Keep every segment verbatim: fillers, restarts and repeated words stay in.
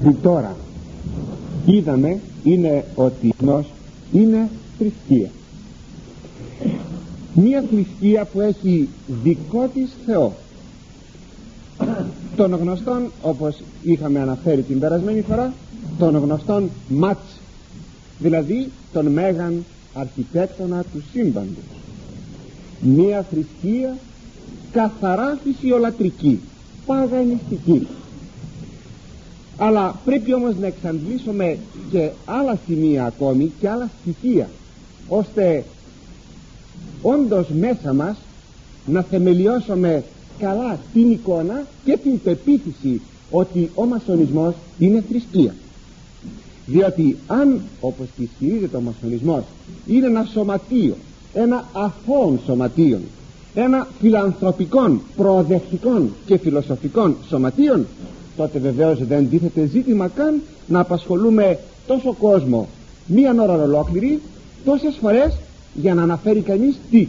τώρα είδαμε είναι ότι γνώση είναι θρησκεία, μία θρησκεία που έχει δικό της Θεό, των γνωστών, όπως είχαμε αναφέρει την περασμένη φορά, των γνωστών μάτς, δηλαδή τον μέγαν αρχιτέκτονα του σύμπαντος. Μία θρησκεία καθαρά φυσιολατρική, παγανιστική. Αλλά πρέπει όμως να εξαντλήσουμε και άλλα σημεία ακόμη και άλλα στοιχεία, ώστε όντως μέσα μας να θεμελιώσουμε καλά την εικόνα και την πεποίθηση ότι ο μασονισμός είναι θρησκεία. Διότι αν, όπως και ισχυρίζεται ο μασονισμός, είναι ένα σωματείο, ένα αθώων σωματείο, ένα φιλανθρωπικών, προοδευτικών και φιλοσοφικών σωματείων, τότε βεβαίως δεν τίθεται ζήτημα καν να απασχολούμε τόσο κόσμο μία ώρα ολόκληρη, τόσες φορές, για να αναφέρει κανείς τι.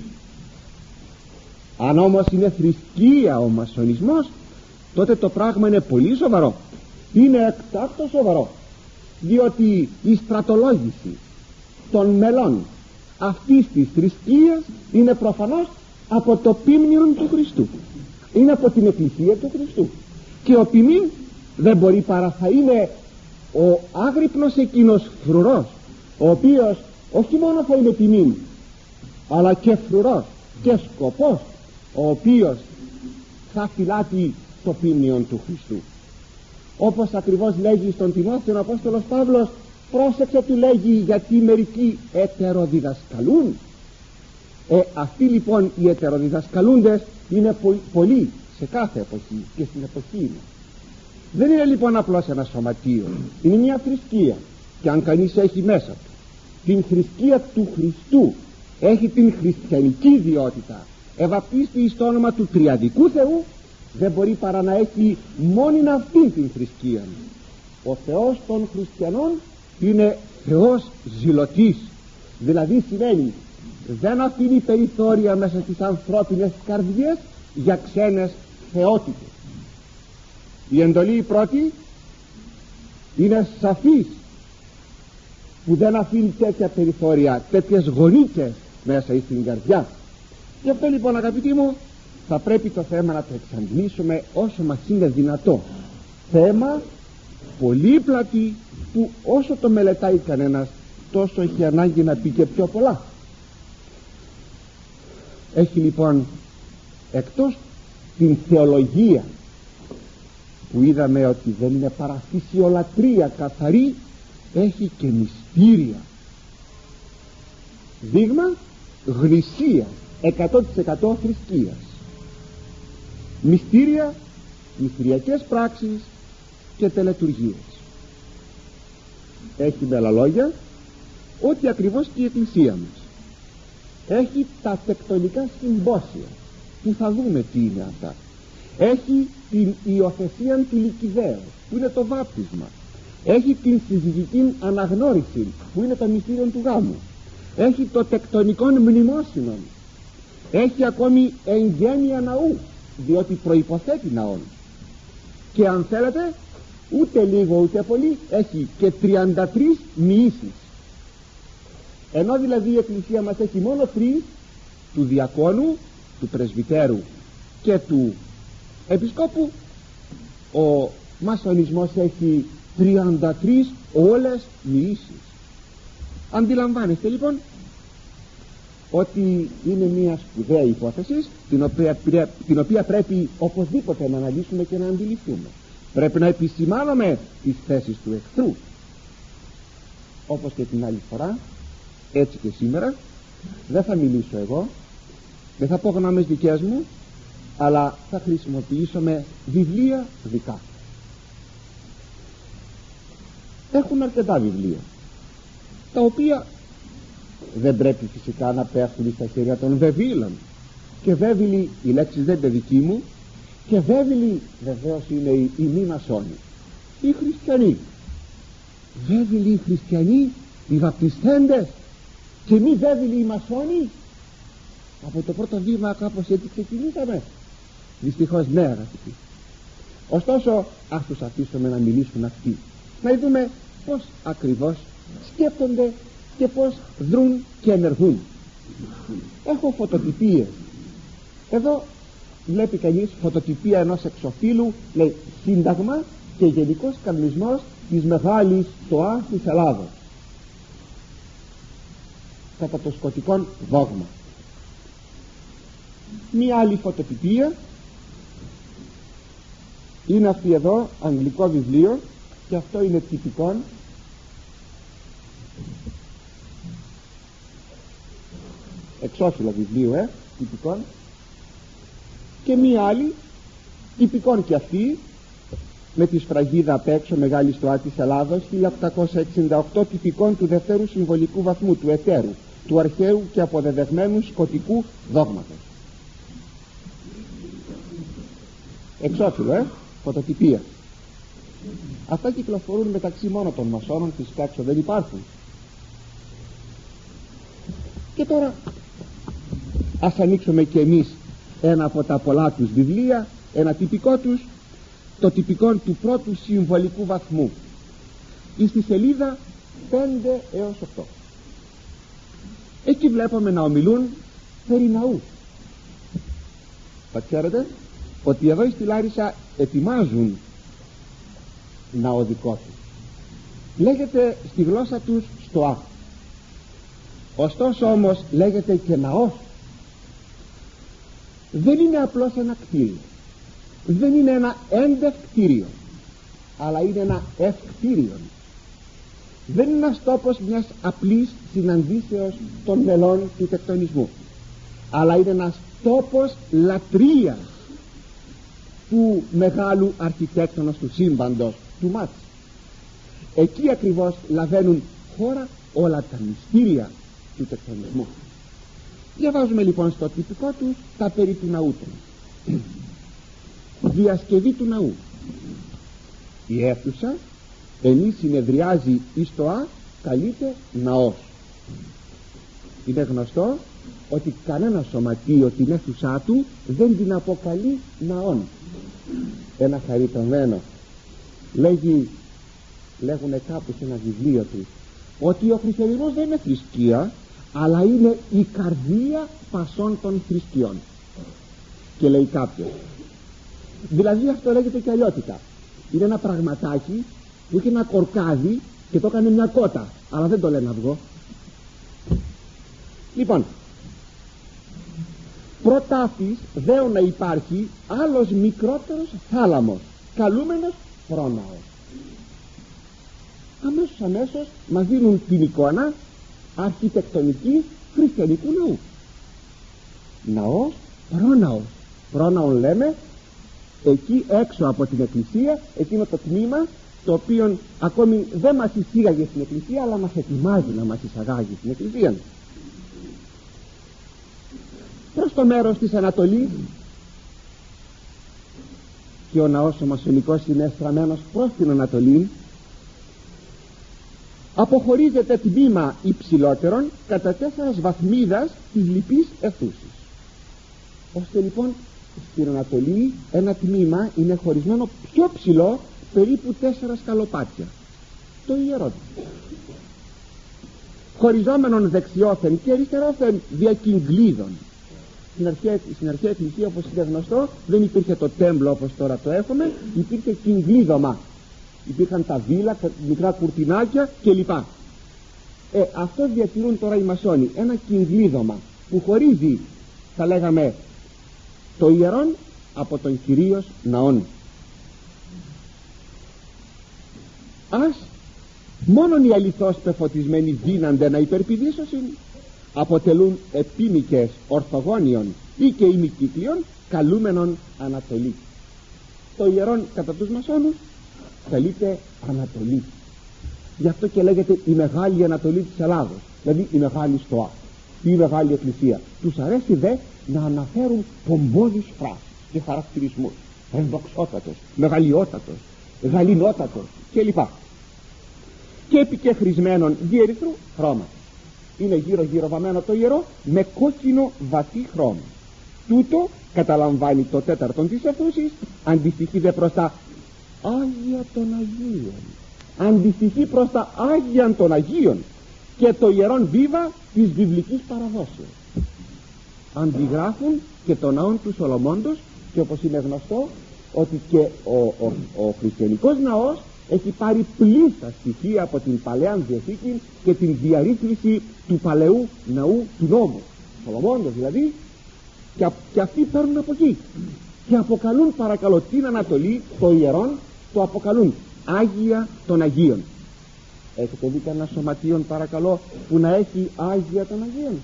Αν όμως είναι θρησκεία ο μασονισμός, τότε το πράγμα είναι πολύ σοβαρό, είναι εκτάκτο σοβαρό, διότι η στρατολόγηση των μελών αυτής της θρησκείας είναι προφανώς από το ποίμνιον του Χριστού, είναι από την Εκκλησία του Χριστού, και ο ποιμήν δεν μπορεί παρά θα είναι ο άγρυπνος εκείνος φρουρός, ο οποίος όχι μόνο θα είναι ποιμήν, αλλά και φρουρός και σκοπός, ο οποίος θα φυλάτει το ποίμνιον του Χριστού. Όπως ακριβώς λέγει στον Τιμόθεο ο Απόστολος Παύλος, πρόσεξε, του λέγει, γιατί μερικοί ετεροδιδασκαλούν. Ε, αυτοί λοιπόν οι ετεροδιδασκαλούντες είναι πο- πολλοί σε κάθε εποχή και στην εποχή μας. Δεν είναι λοιπόν απλώς ένα σωματείο, είναι μια θρησκεία, και αν κανείς έχει μέσα του την θρησκεία του Χριστού, έχει την χριστιανική ιδιότητα, ευαπτίστη εις το όνομα του τριαδικού Θεού, δεν μπορεί παρά να έχει μόνη αυτήν την θρησκεία. Ο Θεός των χριστιανών είναι Θεός ζηλωτής, δηλαδή σημαίνει δεν αφήνει περιθώρια μέσα στις ανθρώπινες καρδιές για ξένες θεότητες. Η εντολή η πρώτη είναι σαφής, που δεν αφήνει τέτοια περιθώρια, τέτοιες γονίκες μέσα στην καρδιά. Γι' αυτό λοιπόν, αγαπητοί μου, θα πρέπει το θέμα να το εξαντλήσουμε όσο μας είναι δυνατό. Θέμα πολύπλατη, που όσο το μελετάει κανένας, τόσο έχει ανάγκη να πει και πιο πολλά. Έχει λοιπόν, εκτός την θεολογία που είδαμε ότι δεν είναι παρά φυσιολατρία καθαρή, έχει και μυστήρια, δείγμα γνησία εκατό τοις εκατό θρησκείας, μυστήρια, μυστηριακές πράξεις και τελετουργίες. Έχει με άλλα λόγια ότι ακριβώς και η Εκκλησία μας έχει τα τεκτονικά συμπόσια, που θα δούμε τι είναι αυτά. Έχει την υιοθεσία του Λυκηδαίου, που είναι το βάπτισμα. Έχει την συζυγική αναγνώριση, που είναι το μυστήριο του γάμου. Έχει το τεκτονικό μνημόσυνο. Έχει ακόμη εγγένεια ναού, διότι προϋποθέτει ναόν. Και αν θέλετε, ούτε λίγο ούτε πολύ, έχει και τριάντα τρεις μοιήσεις. Ενώ δηλαδή η Εκκλησία μας έχει μόνο τρεις, του διακόνου, του πρεσβυτέρου και του επισκόπου, ο μασονισμός έχει τριάντα τρεις όλες μοιήσεις. Αντιλαμβάνεστε λοιπόν ότι είναι μια σπουδαία υπόθεση, την οποία, την οποία πρέπει οπωσδήποτε να αναλύσουμε και να αντιληφθούμε. Πρέπει να επισημάνουμε τις θέσεις του εχθρού, όπως και την άλλη φορά, έτσι και σήμερα. Δεν θα μιλήσω εγώ, δεν θα πω γνώμες δικές μου, αλλά θα χρησιμοποιήσουμε βιβλία δικά. Έχουν αρκετά βιβλία, τα οποία δεν πρέπει φυσικά να πέφτουν στα χέρια των βεβήλων, και βέβηλοι, η λέξη δεν είναι δική μου, και βέβηλοι βεβαίως είναι οι, οι μη μασόνοι, οι χριστιανοί. Βέβηλοι οι χριστιανοί, οι βαπτιστέντες, και μη βέβηλοι οι μασόνοι. Από το πρώτο βήμα κάπως έτσι ξεκινήσαμε. Δυστυχώς ναι, αγαπητοί. Ωστόσο ας τους αφήσουμε να μιλήσουν αυτοί. να δούμε πως ακριβώς σκέπτονται και πως δρούν και ενεργούν. Έχω φωτοτυπίες. Εδώ βλέπει κανείς φωτοτυπία ενός εξωφύλου, λέει σύνταγμα και γενικός κανονισμός της μεγάλης ΣΤΟΑ της Ελλάδος κατά το σκωτικό δόγμα. Μία άλλη φωτοτυπία είναι αυτή εδώ, αγγλικό βιβλίο, και αυτό είναι τυπικό, εξώφυλλο βιβλίο, ε, τυπικό, και μία άλλη τυπικών και αυτή, με τη σφραγίδα απ' έξω, μεγάλη ΣΤΟΑ της Ελλάδος, χίλια οκτακόσια εξήντα οκτώ, τυπικών του δευτέρου συμβολικού βαθμού, του εταίρου, του αρχαίου και αποδεδεγμένου σκωτικού δόγματος. Εξώφυλλο, ε, φωτοτυπία. Αυτά κυκλοφορούν μεταξύ μόνο των μασόνων, φυσικά έξω δεν υπάρχουν. Και τώρα ας ανοίξουμε και εμείς ένα από τα πολλά τους βιβλία, ένα τυπικό τους, το τυπικό του πρώτου συμβολικού βαθμού, ή στη σελίδα πέντε έως οκτώ. Εκεί βλέπουμε να ομιλούν περί ναού. Θα ξέρετε ότι εδώ στη Λάρισα ετοιμάζουν ναό δικό τους. Λέγεται στη γλώσσα τους ΣΤΟΑ. Ωστόσο όμως λέγεται και ναός. Δεν είναι απλώς ένα κτίριο, δεν είναι ένα έντευκτήριο, αλλά είναι ένα ευκτήριο. Δεν είναι ένας τόπος μιας απλής συναντήσεως των μελών του τεκτονισμού, αλλά είναι ένας τόπος λατρείας του μεγάλου αρχιτέκτονος του σύμπαντος, του Μάτς. Εκεί ακριβώς λαβαίνουν χώρα όλα τα μυστήρια του τεκτονισμού. Διαβάζουμε λοιπόν στο τυπικό τους τα περί του ναού του. Διασκευή του ναού. Η αίθουσα ενή συνεδριάζει η ΣΤΟΑ, καλείται ναός. Είναι γνωστό ότι κανένα σωματείο την αίθουσά του δεν την αποκαλεί ναόν. Ένα χαριτωμένο λέγει, λέγουνε κάπου σε ένα βιβλίο του, ότι ο χριστιανισμός δεν είναι θρησκεία, αλλά είναι η καρδία πασών των θρησκειών. Και λέει κάποιος, δηλαδή αυτό λέγεται και αλλιώτικα. Είναι ένα πραγματάκι που είχε ένα κορκάδι και το έκανε μια κότα, αλλά δεν το λένε αυγό. Λοιπόν, προτάφης δέο να υπάρχει άλλος μικρότερος θάλαμος, καλούμενος πρόναος. Αμέσως αμέσως μας δίνουν την εικόνα αρχιτεκτονική χριστιανικού ναού. Ναός, πρόναος. Πρόναον λέμε εκεί έξω από την εκκλησία, εκείνο το τμήμα το οποίο ακόμη δεν μας εισήγαγε στην εκκλησία, αλλά μας ετοιμάζει να μας εισαγάγει στην εκκλησία. Προς το μέρος της Ανατολής, και ο ναός ο μασονικός είναι στραμμένος προς την Ανατολή, αποχωρίζεται τμήμα υψηλότερον κατά τέσσερας βαθμίδας της λυπής αιθούσης. Ώστε λοιπόν στην Ανατολή ένα τμήμα είναι χωρισμένο πιο ψηλό, περίπου τέσσερα σκαλοπάτια, το ιερό. Χωριζόμενον δεξιόθεν και αριστερόθεν δια κυγκλίδων. Στην αρχαία, στην αρχαία εκκλησία, όπως είναι γνωστό, δεν υπήρχε το τέμπλο όπως τώρα το έχουμε, υπήρχε κυγκλίδωμα. Υπήρχαν τα βίλα, μικρά κουρτινάκια κλπ. Ε, αυτό διατηρούν τώρα οι μασόνοι, ένα κυγκλίδωμα που χωρίζει, θα λέγαμε, το ιερόν από τον κυρίως ναόν. Ας μόνον οι αληθώς πεφωτισμένοι δύνανται να υπερπηδήσωσιν, αποτελούν επίμικες ορθογώνιων ή και ημικύκλιων καλούμενων Ανατολή. Το ιερόν κατά τους μασόνους καλείται Ανατολή. Γι' αυτό και λέγεται η Μεγάλη Ανατολή της Ελλάδος, δηλαδή η Μεγάλη ΣΤΟΑ, η Μεγάλη Εκκλησία. Τους αρέσει δε να αναφέρουν πομπώδεις φράσεις και χαρακτηρισμούς, ενδοξότατος, μεγαλειότατος, γαλινότατος κλπ. Και επικεχρισμένων διερυθρού χρώματος. Είναι γύρω γύρω βαμμένο το ιερό με κόκκινο βαθύ χρώμα. Τούτο καταλαμβάνει το τέταρτον της αιθούσης, αντιστοιχεί δε προς τα Άγια των Αγίων, αντιστοιχεί προς τα Άγια των Αγίων και το ιερόν βίβα της βιβλικής παραδόσεως. Αντιγράφουν και τον ναόν του Σολομώντος, και όπως είναι γνωστό ότι και ο, ο, ο χριστιανικός ναός έχει πάρει πλήστα στοιχεία από την Παλαιά Διαθήκη και την διαρρύθμιση του παλαιού ναού του νόμου, Σολομώντος δηλαδή, και, και αυτοί παίρνουν από εκεί και αποκαλούν, παρακαλώ, την Ανατολή, το ιερόν, το αποκαλούν Άγια των Αγίων. Έχετε δει κανένα σωματείον, παρακαλώ, που να έχει Άγια των Αγίων?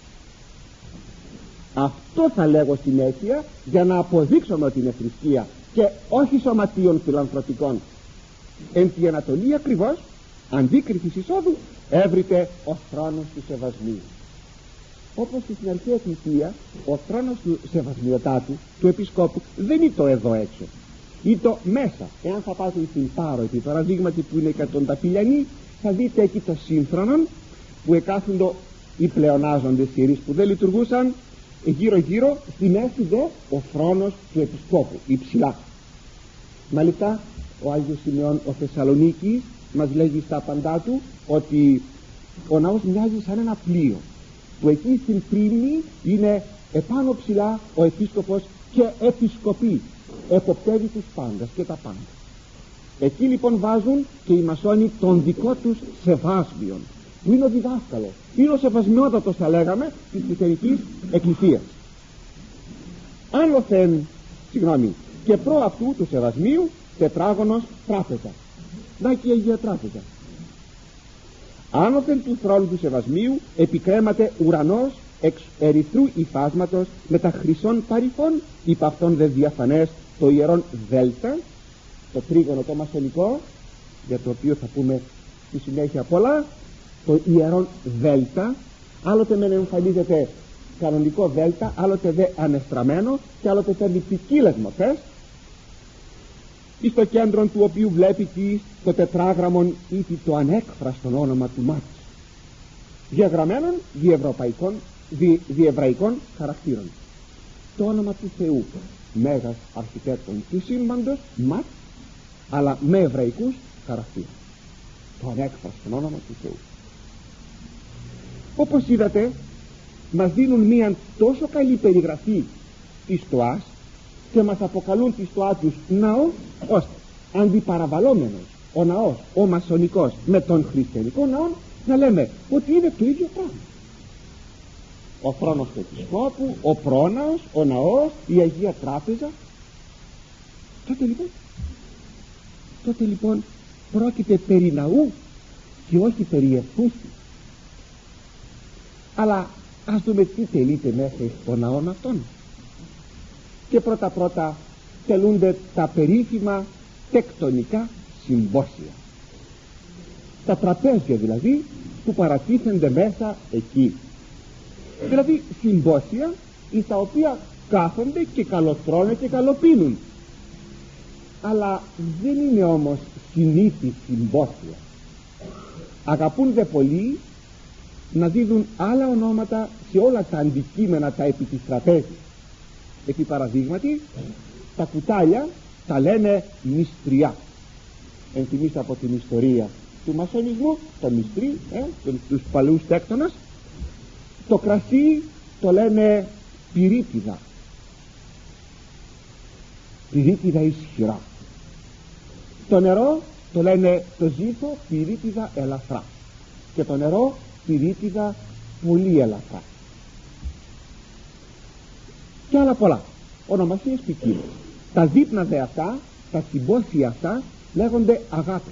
Αυτό θα λέγω στην αίσια, για να αποδείξουμε ότι είναι θρησκεία και όχι σωματείων φιλανθρωπικών. Εν τη Ανατολή ακριβώς, αντίκρισης εισόδου, έβριτε ο θρόνος του Σεβασμίου. Όπως και στην αρχαία εκκλησία, ο θρόνος του Σεβασμιωτάτου, του Επισκόπου, δεν είναι το εδώ έξω, είναι το μέσα. Εάν θα πάτε στην Πάρο, επί παραδείγματι, που είναι εκατονταπηλιανή, θα δείτε εκεί το σύμφρονον που εκάθοντο οι πλεονάζοντες ιερείς που δεν λειτουργούσαν, γύρω γύρω, στη μέση δε ο θρόνος του Επισκόπου, υψηλά. Μάλιστα ο Άγιος Σημεών ο Θεσσαλονίκης μας λέγει στα απαντά του ότι ο ναός μοιάζει σαν ένα πλοίο, που εκεί στην πρίμνη είναι επάνω ψηλά ο Επίσκοπος και επισκοπή, εποπτεύει τους πάντας και τα πάντα. Εκεί λοιπόν βάζουν και οι μασόνοι τον δικό τους Σεβάσμιον, που είναι ο διδάσκαλος, είναι ο Σεβασμιότατος, θα λέγαμε, της Χριστιανικής Εκκλησίας. Άνωθεν, συγγνώμη, και προ αυτού του Σεβασμίου τετράγωνος τράπεζα. Να και η Αγία Τράπεζα. Άνωθεν του θρόνου του Σεβασμίου επικρέμαται ουρανός εξ ερυθρού υφάσματος με τα χρυσών παρυφών, υπ' αυτόν δε διαφανές το ιερόν Δέλτα, το τρίγωνο το μασονικό, για το οποίο θα πούμε στη συνέχεια πολλά. Το ιερόν Δέλτα, άλλοτε μεν εμφανίζεται κανονικό Δέλτα, άλλοτε δε ανεστραμμένο, και άλλοτε παίρνει ποικίλες μορφές, εις το κέντρο του οποίου βλέπει τι το τετράγραμμον ή το ανέκφραστον όνομα του Μάτς, διαγραμμένων διευρωπαϊκών, δι, διεβραϊκών χαρακτήρων. Το όνομα του Θεού, μέγας αρχιτέκτον του σύμπαντος, Μάτς, αλλά με εβραϊκούς χαρακτήρων. Το ανέκφραστον όνομα του Θεού. Όπως είδατε, μας δίνουν μία τόσο καλή περιγραφή της στοάς και μας αποκαλούν τη στοά τους ναό, ώστε αντιπαραβαλλόμενος ο ναός, ο μασονικός με τον χριστιανικό ναό, να λέμε ότι είναι το ίδιο πράγμα. Ο θρόνος του Επισκόπου, ο πρόναος, ο ναός, η Αγία Τράπεζα. Τότε λοιπόν, τότε λοιπόν πρόκειται περί ναού και όχι περί εθούσης. Αλλά ας δούμε τι τελείται μέσα στον ναόν αυτόν. Και πρώτα πρώτα τελούνται τα περίφημα τεκτονικά συμπόσια, τα τραπέζια δηλαδή που παρατίθενται μέσα εκεί, δηλαδή συμπόσια εις τα οποία κάθονται και καλοτρώνε και καλοπίνουν, αλλά δεν είναι όμως συνήθι συμπόσια. Αγαπούν δε πολλοί να δίδουν άλλα ονόματα σε όλα τα αντικείμενα τα επί της τραπέζης. Επί παραδείγματι, τα κουτάλια τα λένε μυστριά. Ενθυμίστε από την ιστορία του μασονισμού, το μυστρί, ε, τους παλαιούς τέκτονας. Το κρασί το λένε πυρίτιδα, πυρίτιδα ισχυρά. Το νερό το λένε το ζύφο πυρίτιδα ελαφρά, και το νερό πυρίτιδα πολύ ελαφρά, και άλλα πολλά ονομασίες ποικίλες. Τα δείπνα δε αυτά, τα συμπόσια αυτά λέγονται αγάπες.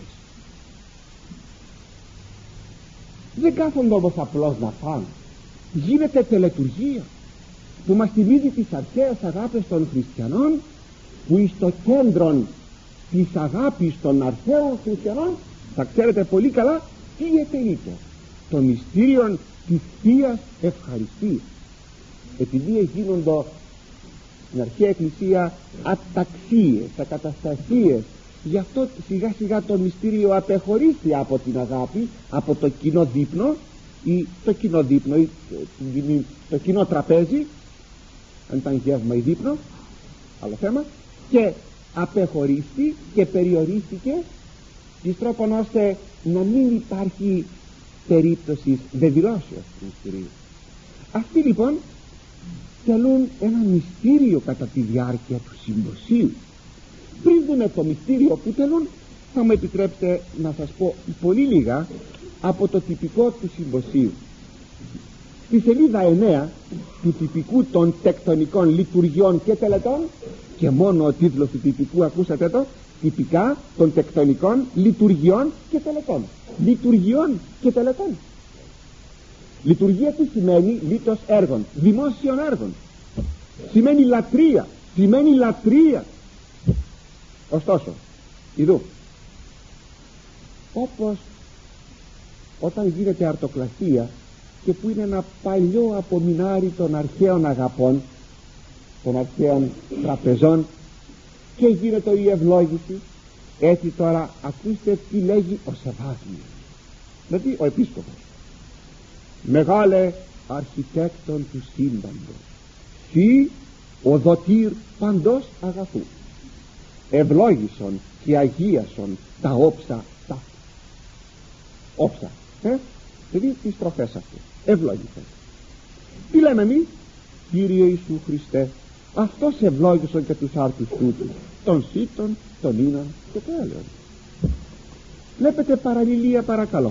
Δεν κάθονται όμως απλώς να φάνε, γίνεται τελετουργία που μας θυμίζει τις αρχαίες αγάπες των χριστιανών, που εις το κέντρο της αγάπης των αρχαίων χριστιανών, θα ξέρετε πολύ καλά τι εταιρείται, το μυστήριο της Θείας Ευχαριστίας. Επειδή γίνονται στην αρχαία εκκλησία αταξίες, ακαταστασίες, γι' αυτό σιγά σιγά το μυστήριο απεχωρίστηκε από την αγάπη, από το κοινό δείπνο ή το κοινό δείπνο ή το κοινό τραπέζι, αν ήταν γεύμα ή δείπνο, άλλο θέμα, και απεχωρίστηκε και περιορίστηκε εις τρόπον ώστε να μην υπάρχει περίπτωση δεδηλώσεως του μυστηρίου. Αυτοί λοιπόν τελούν ένα μυστήριο κατά τη διάρκεια του συμποσίου. Πριν δούμε το μυστήριο που τελούν, θα μου επιτρέψετε να σας πω πολύ λίγα από το τυπικό του συμποσίου. Στη σελίδα εννέα του τυπικού των τεκτονικών λειτουργιών και τελετών, και μόνο ο τίτλος του τυπικού, ακούσατε το, τυπικά των τεκτονικών λειτουργιών και τελετών. Λειτουργιών και τελετών. Λειτουργία τι σημαίνει? Λίτος έργων, δημόσιων έργων. Σημαίνει λατρεία, σημαίνει λατρεία. Ωστόσο, ειδού, όπως όταν γίνεται αρτοκλαστία, και που είναι ένα παλιό απομεινάρι των αρχαίων αγαπών, των αρχαίων τραπεζών, και γίνεται η ευλόγηση, έτσι τώρα ακούστε τι λέγει ο Σεβάσμιος, δηλαδή ο επίσκοπος. Μεγάλε αρχιτέκτον του σύμπαντος, θη ο δοτήρ παντός αγαθού, ευλόγησον και αγίασον τα όψα τα όψα, ε? δηλαδή τις τροφές αυτές, ευλόγησον. Τι λέμε εμείς? Κύριε Ιησού Χριστέ, αυτός ευλόγησον και τους άρτους τούτους, των σύτων, των ίνων και το έλεον. Βλέπετε παραλληλία, παρακαλώ.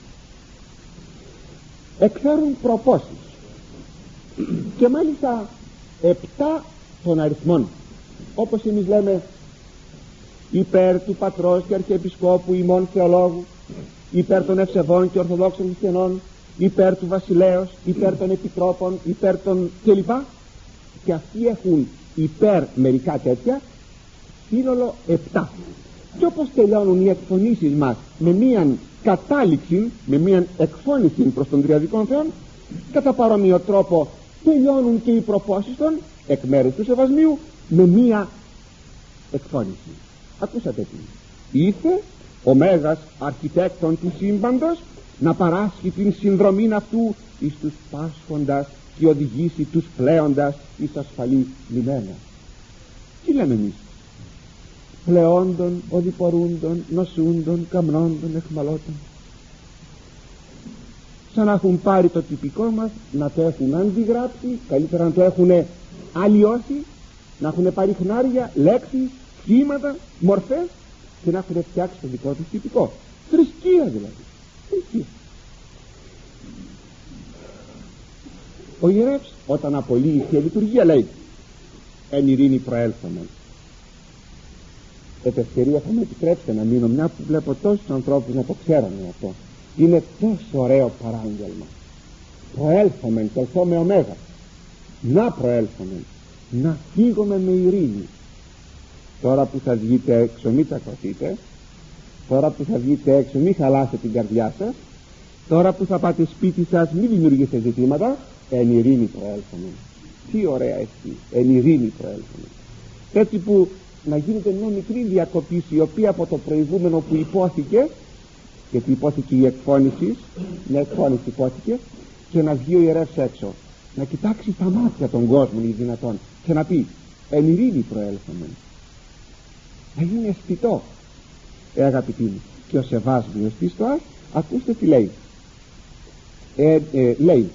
Εκφέρουν προπόσεις, και μάλιστα επτά των αριθμών, όπως εμείς λέμε υπέρ του πατρός και αρχιεπισκόπου ημών θεολόγου, υπέρ των ευσεβών και ορθοδόξων χριστιανών, υπέρ του βασιλέως, υπέρ των επιτρόπων, υπέρ των κλπ. Και αυτοί έχουν υπέρ μερικά τέτοια, σύνολο επτά. Και όπως τελειώνουν οι εκφωνήσεις μας με μίαν κατάληξη, με μίαν εκφώνηση προς τον τριαδικών Θεόν, κατά παρόμοιο τρόπο τελειώνουν και οι προπόσεις των εκ μέρους του Σεβασμίου με μία εκφώνηση. Ακούσατε τι? Ήρθε ο μέγας αρχιτέκτον του σύμπαντος να παράσχει την συνδρομήν αυτού εις τους πάσχοντας και οδηγήσει τους πλέοντας εις ασφαλή λιμένα. Τι λέμε εμείς? Πλεόντων, οδηπορούντων, νοσούντων, καμνόντων, εχμαλώτων. Σαν να έχουν πάρει το τυπικό μας, να το έχουν αντιγράψει, καλύτερα να το έχουν αλλοιώσει, να έχουν πάρει χνάρια, λέξεις, σχήματα, μορφές, και να έχουν φτιάξει το δικό τους τυπικό. Θρησκεία δηλαδή. Θρησκεία. Ο ιερεύς όταν απολύει η Θεία Λειτουργία λέει εν ειρήνη προέλθομεν. Επ' ευκαιρία θα μου επιτρέψετε να μείνω, μια που βλέπω τόσους ανθρώπους να το ξέρανε αυτό. Είναι τόσο ωραίο παράγγελμα. Προέλθομεν, τελθώ με ωμέγα. Να προέλθομεν, να φύγουμε με ειρήνη. Τώρα που θα βγείτε έξω μην τσακωθείτε, τώρα που θα βγείτε έξω μην χαλάσετε την καρδιά σας, τώρα που θα πάτε σπίτι σας μην δημιουργήσετε ζητήματα. Εν ειρήνη προέλθομεν. Τι ωραία εσύ, εν ειρήνη προέλθομεν. Έτσι που να γίνεται μια μικρή διακοπή, η οποία από το προηγούμενο που υπόθηκε, γιατί υπόθηκε η εκφώνηση, μια εκφώνηση υπόθηκε, και να βγει ο ιερεύς έξω, να κοιτάξει στα μάτια των κόσμων ή δυνατόν και να πει εν ειρήνη προέλθομεν. Να γίνει αισθητό. Ε, αγαπητοί μου, και ο Σεβάσμιος πίστοας, ακούστε τι λέει. Ε, ε, λέει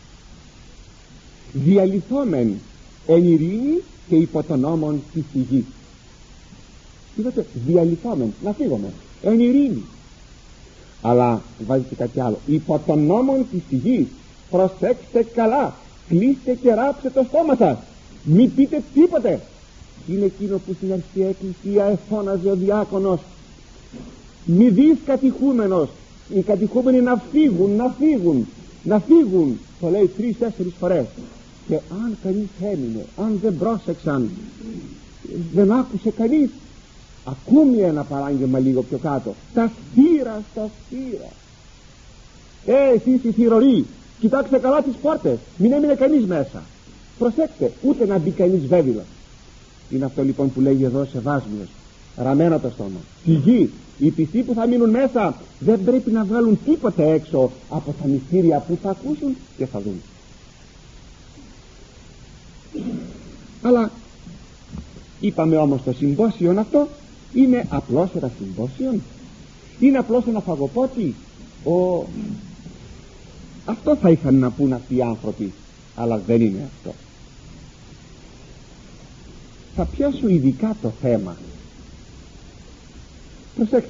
διαλυθόμεν εν ειρήνη και υπό τον νόμον της γης. Είδατε, διαλυθόμεν, να φύγουμε εν ειρήνη. Αλλά βάζετε κάτι άλλο, υπό τον νόμον της γης. Προσέξτε καλά, κλείστε και ράψτε το στόμα σας, μη πείτε τίποτε. Είναι εκείνο που στην αρχαία εκκλησία εφώναζε ο διάκονος, μη δεις κατηχούμενος, οι κατηχούμενοι να φύγουν, να φύγουν, να φύγουν. Το λέει τρεις-τέσσερις φορές. Και αν κανείς έμεινε, αν δεν πρόσεξαν, δεν άκουσε κανείς, ακόμη ένα παράγγελμα λίγο πιο κάτω, τα θύρα, τα θύρα. Ε, εσείς οι θυρωροί, κοιτάξτε καλά τις πόρτες, μην έμεινε κανείς μέσα. Προσέξτε, ούτε να μπει κανείς βέβαιλα. Είναι αυτό λοιπόν που λέγει εδώ Σεβάσμιος, ραμμένο το στόμα. Στη γη, οι πιστοί που θα μείνουν μέσα δεν πρέπει να βγάλουν τίποτε έξω από τα μυστήρια που θα ακούσουν και θα δουν. Αλλά είπαμε όμως το συμπόσιο αυτό είναι απλώς ένα συμπόσιο, είναι απλώς ένα φαγοπότη. Ο... αυτό θα είχαν να πούν αυτοί οι άνθρωποι, αλλά δεν είναι αυτό. Θα πιάσω ειδικά το θέμα. Προσέξτε,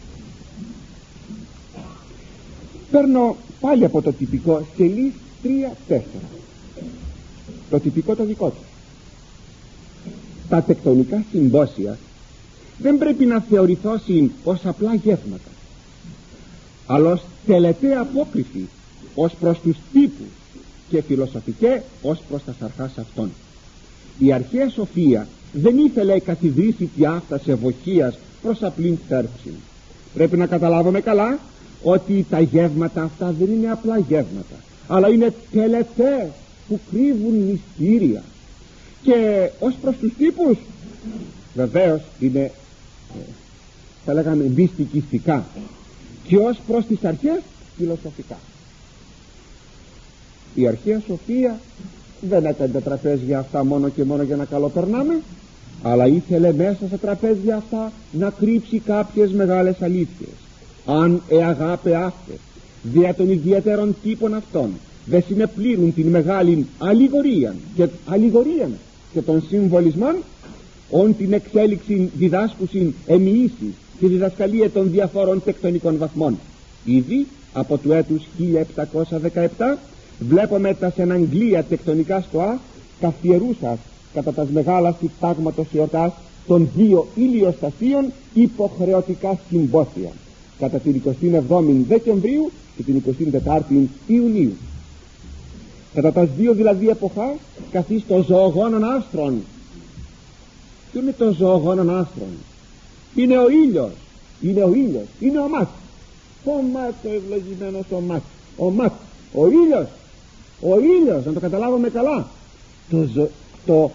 παίρνω πάλι από το τυπικό σελίδα τρία τέσσερα, το τυπικό το δικό του. Τα τεκτονικά συμπόσια δεν πρέπει να θεωρηθώσουν ως απλά γεύματα, αλλά ως τελεταία απόκριση ως προς τους τύπους και φιλοσοφικέ ως προς τα σαρχάς αυτών. Η αρχαία σοφία δεν ήθελε καθιδρύσει τη αυτάς ευοχίας προς απλήν θέρψη. Πρέπει να καταλάβουμε καλά ότι τα γεύματα αυτά δεν είναι απλά γεύματα, αλλά είναι τελετές που κρύβουν μυστήρια. Και ως προς τους τύπους βεβαίως είναι, θα λέγαμε, μυστικιστικά, και ως προς τις αρχές φιλοσοφικά. Η αρχαία σοφία δεν έκανε τα τραπέζια αυτά μόνο και μόνο για να καλοπερνάμε, αλλά ήθελε μέσα στα τραπέζια αυτά να κρύψει κάποιες μεγάλες αλήθειες. Αν εαγάπε αυτές δια των ιδιαίτερων τύπων αυτών δεν συνεπλήρουν την μεγάλη αλληγορία και, αλληγορία και των συμβολισμών, όν την εξέλιξη διδάσκουσιν εμοιήσεις και διδασκαλία των διαφόρων τεκτονικών βαθμών. Ήδη από του έτους χίλια επτακόσια δεκαεπτά βλέπουμε τα σε Αγγλία τεκτονικά στοά καθιερούσας κατά τας μεγάλας του τάγματος εορτάς των δύο ηλιοστασίων υποχρεωτικά συμπόσια κατά την εικοστή εβδόμη Δεκεμβρίου και την εικοστή τέταρτη Ιουνίου. Κατά τας δύο δηλαδή εποχάς καθείς το ζωογόνων άστρων. Ποιο είναι το ζωογόνων άστρων? Είναι ο ήλιος, είναι ο ήλιος, είναι ο Μάτ. Ο Μάτ, ο ευλογημένος ο Μάτ, ο Μάτ, ο ήλιος, ο ήλιος, να το καταλάβουμε καλά. Το, ζω, το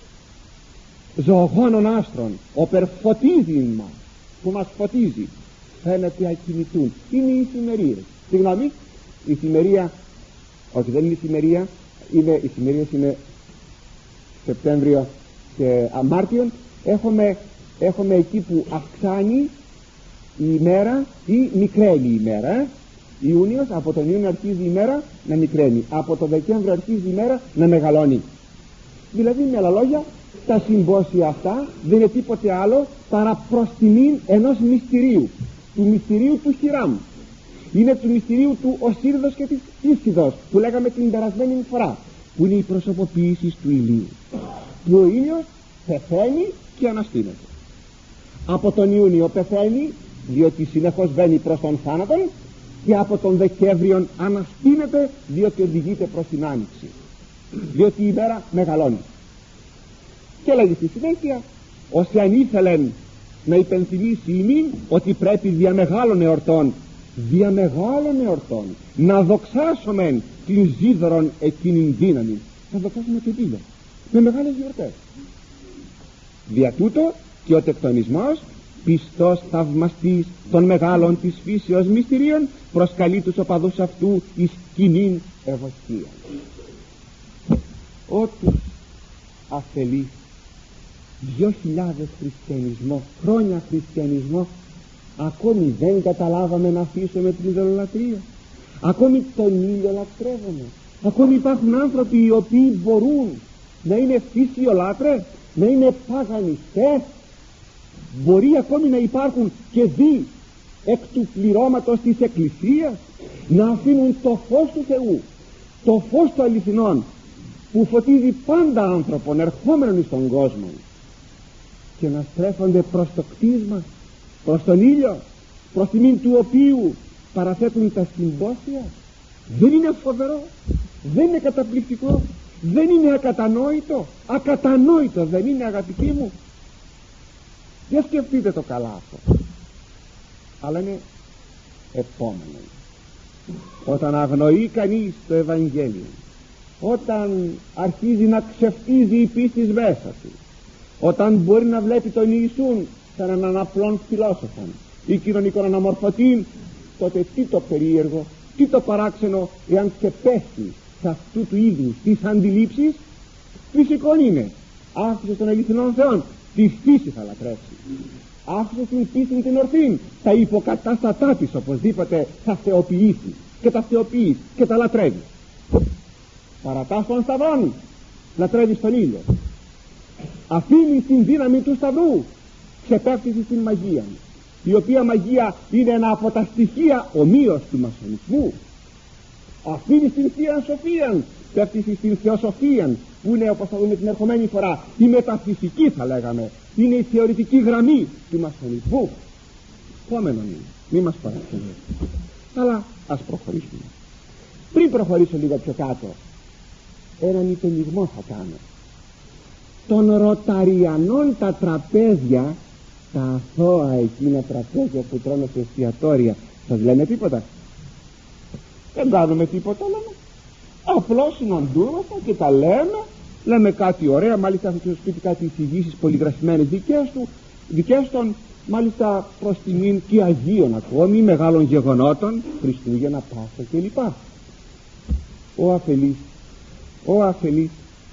ζωογόνων άστρων, ο περφωτίζει μας, που μας φωτίζει, φαίνεται ακινητούν. Είναι η ηθημερία. Συγγνώμη, η ηθημερία, όχι δεν είναι η ηθημερία, είναι, η ηθημερία είναι Σεπτέμβριο και Μάρτιον. Έχουμε, έχουμε εκεί που αυξάνει η ημέρα ή μικραίνει η ημέρα. Ε? Ιούνιος, από τον Ιούνιο αρχίζει η ημέρα να μικραίνει, από τον Δεκέμβριο αρχίζει η ημέρα να μεγαλώνει. Δηλαδή με άλλα λόγια, τα συμπόσια αυτά δεν είναι τίποτε άλλο παρά προς τιμήν ενός μυστηρίου, του μυστηρίου του Χιράμ. Είναι του μυστηρίου του Οσύρδος και της Ίσιδος που λέγαμε την περασμένη φορά, που είναι η προσωποποίηση του ηλίου, που ο ήλιος πεθαίνει και αναστήνεται. Από τον Ιούνιο πεθαίνει διότι συνεχώς βαίνει προς τον θάνατον, και από τον Δεκέμβριο αναστήνεται διότι οδηγείται προς την άνοιξη, διότι η ημέρα μεγαλώνει. Και λέγει στη συνέχεια, όσοι αν ήθελεν να υπενθυμίσει ημίν ότι πρέπει δια μεγάλων εορτών, δια μεγάλων εορτών να δοξάσουμε την ζίδωρον εκείνην δύναμη, να δοξάσουμε και δίλο με μεγάλες γιορτές. Δια τούτο και ο τεκτονισμός, πιστός θαυμαστής των μεγάλων της φύσεως μυστηρίων, προσκαλεί τους οπαδούς αυτού εις κοινήν ευωχία. Ότους αφελείς δυο χιλιάδες χριστιανισμό, χρόνια χριστιανισμό, ακόμη δεν καταλάβαμε να αφήσουμε την ιδωλολατρία, ακόμη τον ήλιο λατρεύουμε, ακόμη υπάρχουν άνθρωποι οι οποίοι μπορούν να είναι φυσιολάτρες, να είναι παγανιστές. Μπορεί ακόμη να υπάρχουν και δι εκ του πληρώματος της Εκκλησίας να αφήνουν το φως του Θεού, το φως του αληθινών που φωτίζει πάντα άνθρωπον ερχόμενον εις τον κόσμο, και να στρέφονται προς το κτίσμα, προς τον ήλιο, προς τιμήν του οποίου παραθέτουν τα συμπόσια. Δεν είναι φοβερό? Δεν είναι καταπληκτικό? Δεν είναι ακατανόητο? Ακατανόητο δεν είναι, αγαπητοί μου? Για σκεφτείτε το καλά αυτό. Αλλά είναι επόμενο. Όταν αγνοεί κανείς το Ευαγγέλιο, όταν αρχίζει να ξεφτίζει η πίστη μέσα του, όταν μπορεί να βλέπει τον Ιησούν σαν έναν απλόν φιλόσοφο ή κοινωνικών αναμορφωτή, τότε τι το περίεργο, τι το παράξενο εάν ξεπέσει σε αυτού του είδους τις αντιλήψεις? Φυσικό είναι. Άφησε τον αληθινόν Θεόν, τη φύση θα λατρέψει. άφησε την πίστη την ορθήν, τα υποκατάστατά της οπωσδήποτε θα θεοποιήσει και τα θεοποιείς και τα λατρεύει. Παρατάς των σταυρών, λατρεύεις τον ήλιο. Αφήνεις την δύναμη του σταυρού, ξεπέφτεις στην μαγεία, η οποία μαγεία είναι ένα από τα στοιχεία ομοίως του μασονισμού. Αφήνεις την Θεία Σοφία, πέφτεις στην Θεοσοφία, που είναι, όπως θα δούμε την ερχομένη φορά, η μεταφυσική, θα λέγαμε, είναι η θεωρητική γραμμή του μασονισμού. Επόμενο είναι, μη μας παραξενεύει. Αλλά ας προχωρήσουμε. Πριν προχωρήσω λίγο πιο κάτω, έναν υπενιγμό θα κάνω. Των Ροταριανών τα τραπέζια, τα αθώα εκείνα τραπέζια που τρώνε σε εστιατόρια, σας λένε τίποτα? Δεν κάνουμε τίποτα, λέμε. Απλώς συναντούμαστε και τα λέμε, λέμε κάτι ωραία, μάλιστα θα στο σπίτι κάτι εισηγήσεις πολυγραφημένες δικές του, δικές των, μάλιστα προς τιμήν και Αγίων ακόμη, μεγάλων γεγονότων, Χριστούγεννα, Πάσχα κλπ. Ο αφελής, ο αφελής.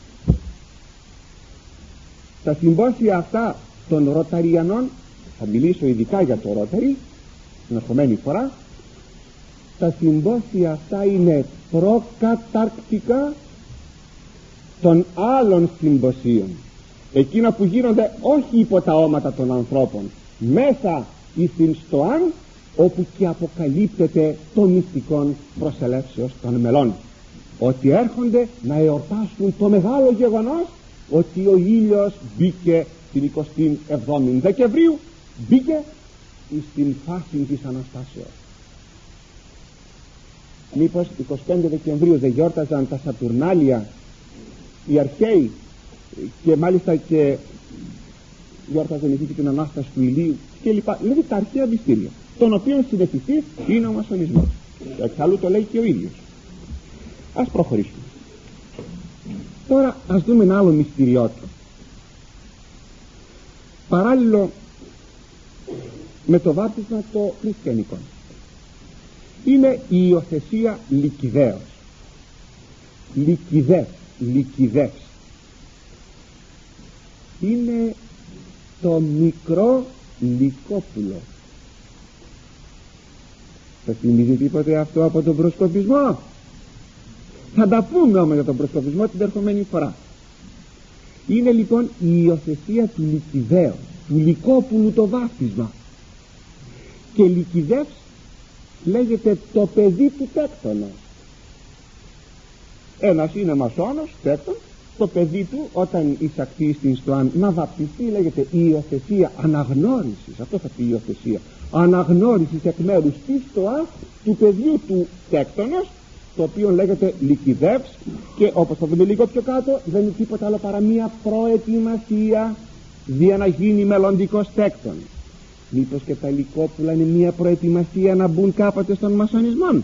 Τα συμπόσια αυτά των Ροταριανών, θα μιλήσω ειδικά για το Ρόταρι την ερχομένη φορά, τα συμπόσια αυτά είναι προκαταρκτικά των άλλων συμποσίων, εκείνα που γίνονται όχι υπό τα όματα των ανθρώπων, μέσα εις την στοάν, όπου και αποκαλύπτεται το μυστικόν προσελεύσεως των μελών, ότι έρχονται να εορτάσουν το μεγάλο γεγονός ότι ο ήλιος μπήκε την εικοστή εβδόμη Δεκεμβρίου, μπήκε στην φάση της Αναστάσεως. Μήπως εικοστή πέμπτη Δεκεμβρίου δεν γιόρταζαν τα Σατουρνάλια οι αρχαίοι, και μάλιστα και γιόρταζαν εκεί και την Ανάσταση του ηλίου και λοιπά, δηλαδή τα αρχαία μυστήρια, των οποίων συνεχιστής είναι ο μασονισμός. Εξάλλου το λέει και ο ίδιος. Ας προχωρήσουμε. Τώρα ας δούμε ένα άλλο μυστηριότο, παράλληλο με το βάπτισμα το χριστιανικό. Είναι η υιοθεσία Λυκηδαίος. Λυκηδές, Λυκηδές είναι το μικρό λυκόπουλο. Θα θυμίζει τίποτε αυτό από τον προσκοπισμό? Θα τα πούμε όμως για τον προσκοπισμό την ερχομένη φορά. Είναι λοιπόν η υιοθεσία του Λυκηδαίου, του λυκόπουλου το βάπτισμα. Και Λυκηδεύς λέγεται το παιδί του τέκτονος. Ένας είναι μασόνος, τέκτον, το παιδί του όταν εισαχθεί στην στοάν να βαπτιστεί λέγεται η υιοθεσία αναγνώρισης. Αυτό θα πει η υιοθεσία αναγνώρισης εκ μέρους της στοάς του παιδιού του τέκτονος, το οποίο λέγεται Λυκηδεύς, και όπως θα δούμε λίγο πιο κάτω δεν είναι τίποτα άλλο παρά μία προετοιμασία για να γίνει μελλοντικός τέκτον. Μήπως και τα λυκόπουλα είναι μία προετοιμασία να μπουν κάποτε στον μασονισμό?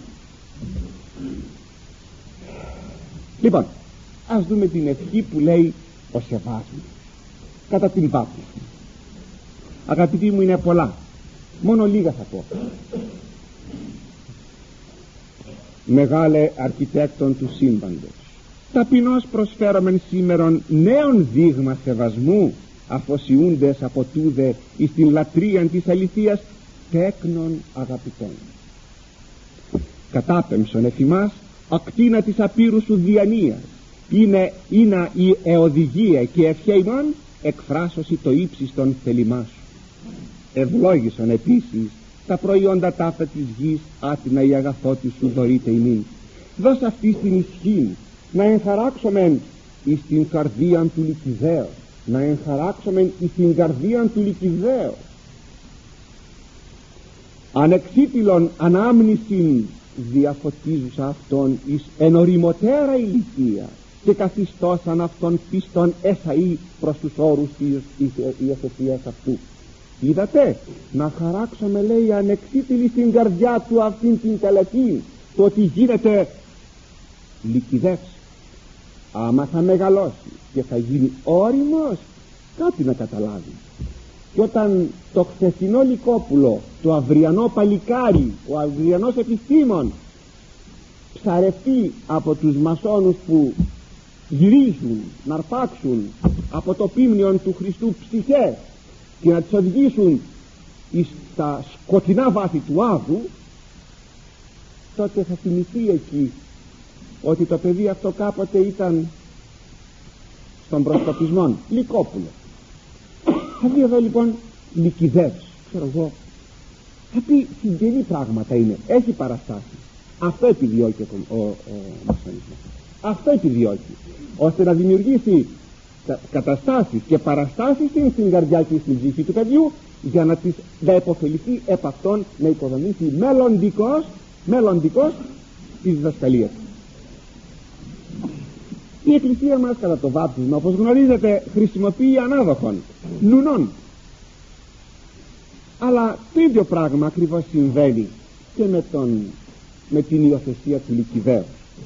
Λοιπόν, ας δούμε την ευχή που λέει ο Σεβάσμος κατά την βάπτιση. Αγαπητοί μου, είναι πολλά, μόνο λίγα θα πω. Μεγάλε αρχιτέκτον του σύμπαντος, ταπεινώς προσφέρομεν σήμερον νέον δείγμα σεβασμού, αφοσιούντες από τούδε εις την λατρείαν της αληθείας τέκνων αγαπητών. Κατάπεμψον εφημάς ακτίνα της απείρου σου διανοίας, είναι, είναι η εοδηγία και ευχαιμόν εκφράσωση το ύψιστον θελημά σου. Ευλόγησον επίσης τα προϊόντα ταύτα της γης, άτινα η αγαθότη σου δωρείται ημίν. Δώσ' αυτή την ισχύ να εγχαράξομεν εις την καρδίαν του Λυκηδαίου, να εγχαράξομεν εις την καρδίαν του Λυκηδαίου. Ανεξίτηλον ανάμνησιν διαφωτίζουσα αυτόν εις ενοριμωτέρα ηλικία και καθιστώσαν αυτόν πίστον εσαΐ προς τους όρους της υιοθεσίας αυτού. Είδατε, να χαράξουμε, λέει, ανεξίτηλη στην καρδιά του αυτήν την τελετή, το ότι γίνεται Λυκηδεύς. Άμα θα μεγαλώσει και θα γίνει όριμος, κάτι να καταλάβει. Και όταν το χθεσινό λυκόπουλο, το αυριανό παλικάρι, ο αυριανός επιστήμον ψαρευτεί από τους μασόνους που γυρίζουν να αρπάξουν από το πίμνιον του Χριστού ψυχές και να τις οδηγήσουν στα σκοτεινά βάθη του Άδου, τότε θα θυμηθεί εκεί ότι το παιδί αυτό κάποτε ήταν στον προσκοπισμό Λυκόπουλο. Θα δει εδώ λοιπόν Λυκηδεύς, ξέρω εγώ, θα πει συγγενή πράγματα είναι, έχει παραστάσεις. Αυτό επιδιώκει ο, ο, ο μασονισμός, αυτό επιδιώκει, ώστε να δημιουργήσει καταστάσεις και παραστάσεις στην καρδιά και στην ψυχή του παιδιού, για να, τις, να επωφεληθεί επ' αυτόν, να οικοδομήσει μελλοντικός, μελλοντικός της διδασκαλίας. Η Εκκλησία μας κατά το βάπτισμα, όπως γνωρίζετε, χρησιμοποιεί ανάδοχον, νουνών. Αλλά το ίδιο πράγμα ακριβώς συμβαίνει και με, τον, με την υιοθεσία του Λυκηδαίου.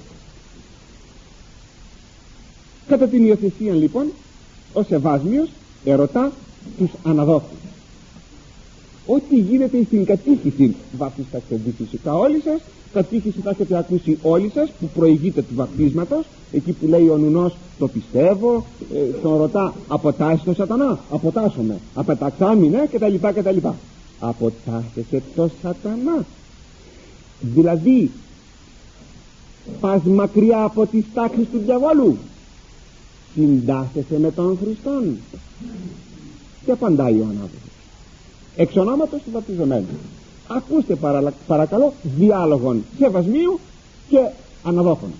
Κατά την υιοθεσία λοιπόν ο Σεβάσμιος ερωτά τους αναδόχους. Ό,τι γίνεται στην κατήχηση, βάφτιση θα έχετε δει φυσικά όλοι σας, κατήχηση θα έχετε ακούσει όλοι σας, που προηγείται του βαπτίσματος, εκεί που λέει ο νουνός το πιστεύω, ε, τον ρωτά αποτάσσει το σατανά, αποτάσσομαι, απεταξάμινε κτλ κτλ. Αποτάσσεσαι το σατανά, δηλαδή πας μακριά από τις τάξεις του διαβόλου, συντάσσεσαι με τον Χριστόν. Και απαντάει ο ανάδοχος εξ ονόματος του βαπτιζομένου. Ακούστε παρα, παρακαλώ διάλογον Σεβασμίου και αναδόχων.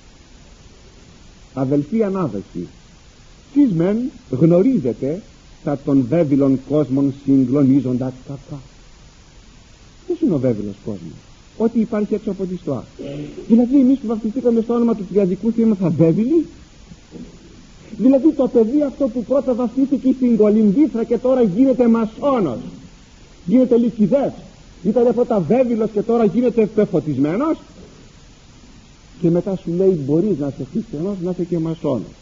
Αδελφοί ανάδοχοι, σεις μεν γνωρίζετε τα των βέβυλων κόσμων συγκλονίζοντα κακά. Ποιος είναι ο βέβυλος κόσμος? Ό,τι υπάρχει έξω από τη στοά. Δηλαδή εμείς που βαπτιστήκαμε στο όνομα του Τριαδικού Θεού θα βέβυλοι? Δηλαδή το παιδί αυτό που πρώτα βαφτίστηκε στην Κολυμβήθρα και τώρα γίνεται μασόνος, γίνεται Λυκηδεύς, ήταν από τα βέβυλος και τώρα γίνεται πεφωτισμένος, και μετά σου λέει μπορείς να είσαι χριστιανός, να είσαι και μασόνος.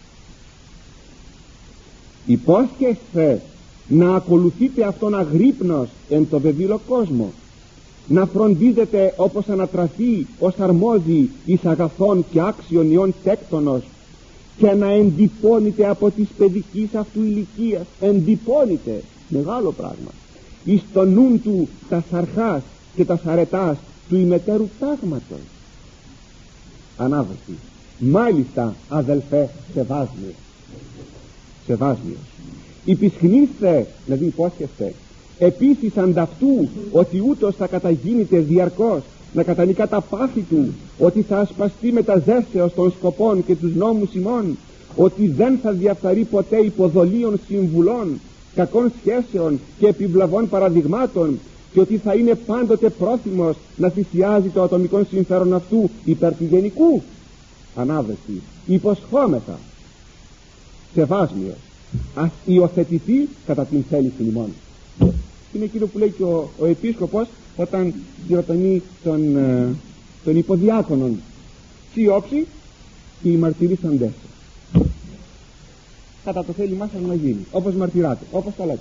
Υπόσχεστε να ακολουθείτε αυτόν αγρύπνος εν το βεβήλο κόσμο, να φροντίζετε όπως ανατραφεί ως αρμόζει εις αγαθών και άξιων ιών τέκτονος, και να εντυπώνετε από της παιδικής αυτού ηλικίας, εντυπώνετε, μεγάλο πράγμα, εις το νουν του τα σαρχάς και τα σαρετάς του ημετέρου τάγματος. Ανάδοχοι, μάλιστα αδελφέ Σεβάσμιο, Σεβάσμιος, υπισχνήστε, δηλαδή υπόσχεστε επίσης ανταυτού ότι ούτως θα καταγίνετε διαρκώς να κατανικά τα πάθη του, ότι θα ασπαστεί με τα ζέσεως των σκοπών και τους νόμους ημών, ότι δεν θα διαφθαρεί ποτέ υποδολίων συμβουλών, κακών σχέσεων και επιβλαβών παραδειγμάτων, και ότι θα είναι πάντοτε πρόθυμος να θυσιάζει το ατομικό συμφέρον αυτού υπέρ του γενικού. Ανάδοχοι, υποσχόμεθα, Σεβάσμιος, ας υιοθετηθεί κατά την θέληση ημών. Είναι εκείνο που λέει και ο, ο επίσκοπος όταν χειροτονεί τον, τον υποδιάκονον, σιώψη και οι μαρτυρήσαντες. Κατά το θέλημά σας να γίνει, όπως μαρτυράτε, όπως το λέτε.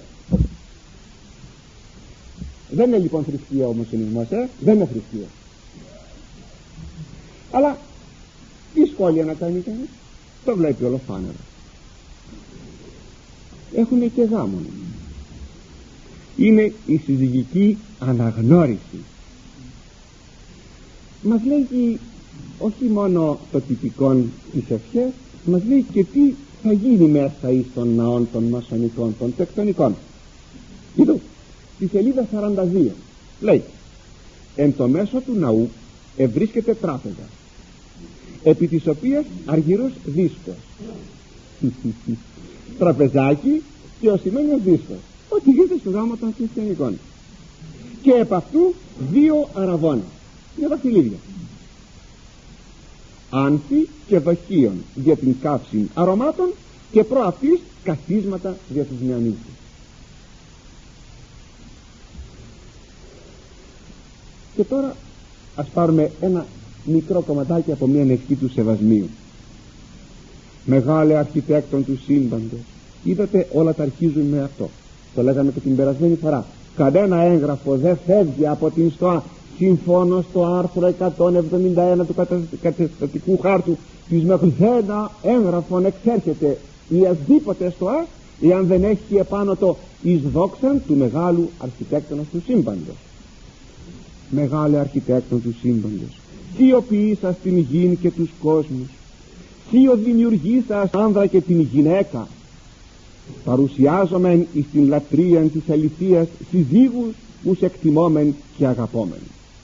Δεν είναι λοιπόν θρησκεία ο μουσουλμανισμός, ε? δεν είναι θρησκεία. Αλλά τι σχόλια να κάνει κανείς? Το βλέπει ολοφάνερα. Έχουνε και γάμον. Είναι η συζυγική αναγνώριση. Μας λέει όχι μόνο το τυπικό της ευχές, μας λέει και τι θα γίνει μέσα εις των ναών των μασονικών, των τεκτονικών. Είδω, στη σελίδα σαράντα δύο λέει: εν το μέσο του ναού ευρίσκεται τράπεζα, επί της οποίας αργυρός δίσκος. Τραπεζάκι και ο σημαίνιος δίσκος, ό,τι γίνεται στο γάμο των χριστιανικών, και επ' αυτού δύο αραβών, δύο δαχτυλίδια, άνθη και δοχείων για την καύση αρωμάτων, και προ αυτής καθίσματα για τους νεανίους. Και τώρα ας πάρουμε ένα μικρό κομματάκι από μια ευχή του Σεβασμίου. Μεγάλε αρχιτέκτον του σύμπαντος, είδατε όλα τα αρχίζουν με αυτό. Το λέγαμε και την περασμένη φορά. Κανένα έγγραφο δεν φεύγει από την στοά, σύμφωνο στο άρθρο εκατόν εβδομήντα ένα του καταστατικού χάρτου της μέχρι ένα έγγραφο εξέρχεται ή ασδήποτε στοά, εάν δεν έχει επάνω το εις δόξαν του μεγάλου αρχιτέκτονος του σύμπαντος. Μεγάλε αρχιτέκτον του σύμπαντος, τι οποιήσας την γην και τους κόσμους, τι ο δημιουργήσας άνδρα και την γυναίκα, παρουσιάζομεν εις την λατρεία της αληθείας συζύγους ους εκτιμόμεν και αγαπόμεν.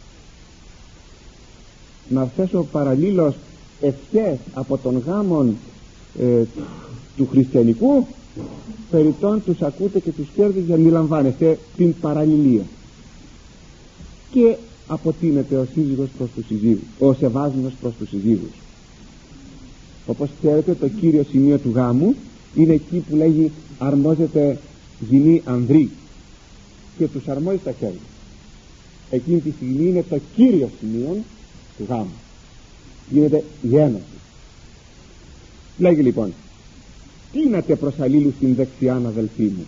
Να θέσω παραλλήλως ευχές από τον γάμον ε, του χριστιανικού, περιττών τους ακούτε και τους κέρδης για να μην λαμβάνεστε την παραλληλία. Και αποτείνεται ο σύζυγος προς τους συζύγους, ο σεβάσμιος προς τους συζύγους. Όπως ξέρετε, το κύριο σημείο του γάμου είναι εκεί που λέγει αρμόζεται γυνή ανδρή και τους αρμόζει τα χέρια. Εκείνη τη στιγμή είναι το κύριο σημείο του γάμου, γίνεται η ένωση. Λέγει λοιπόν, τίνατε προς αλλήλους στην δεξιάν αδελφοί μου,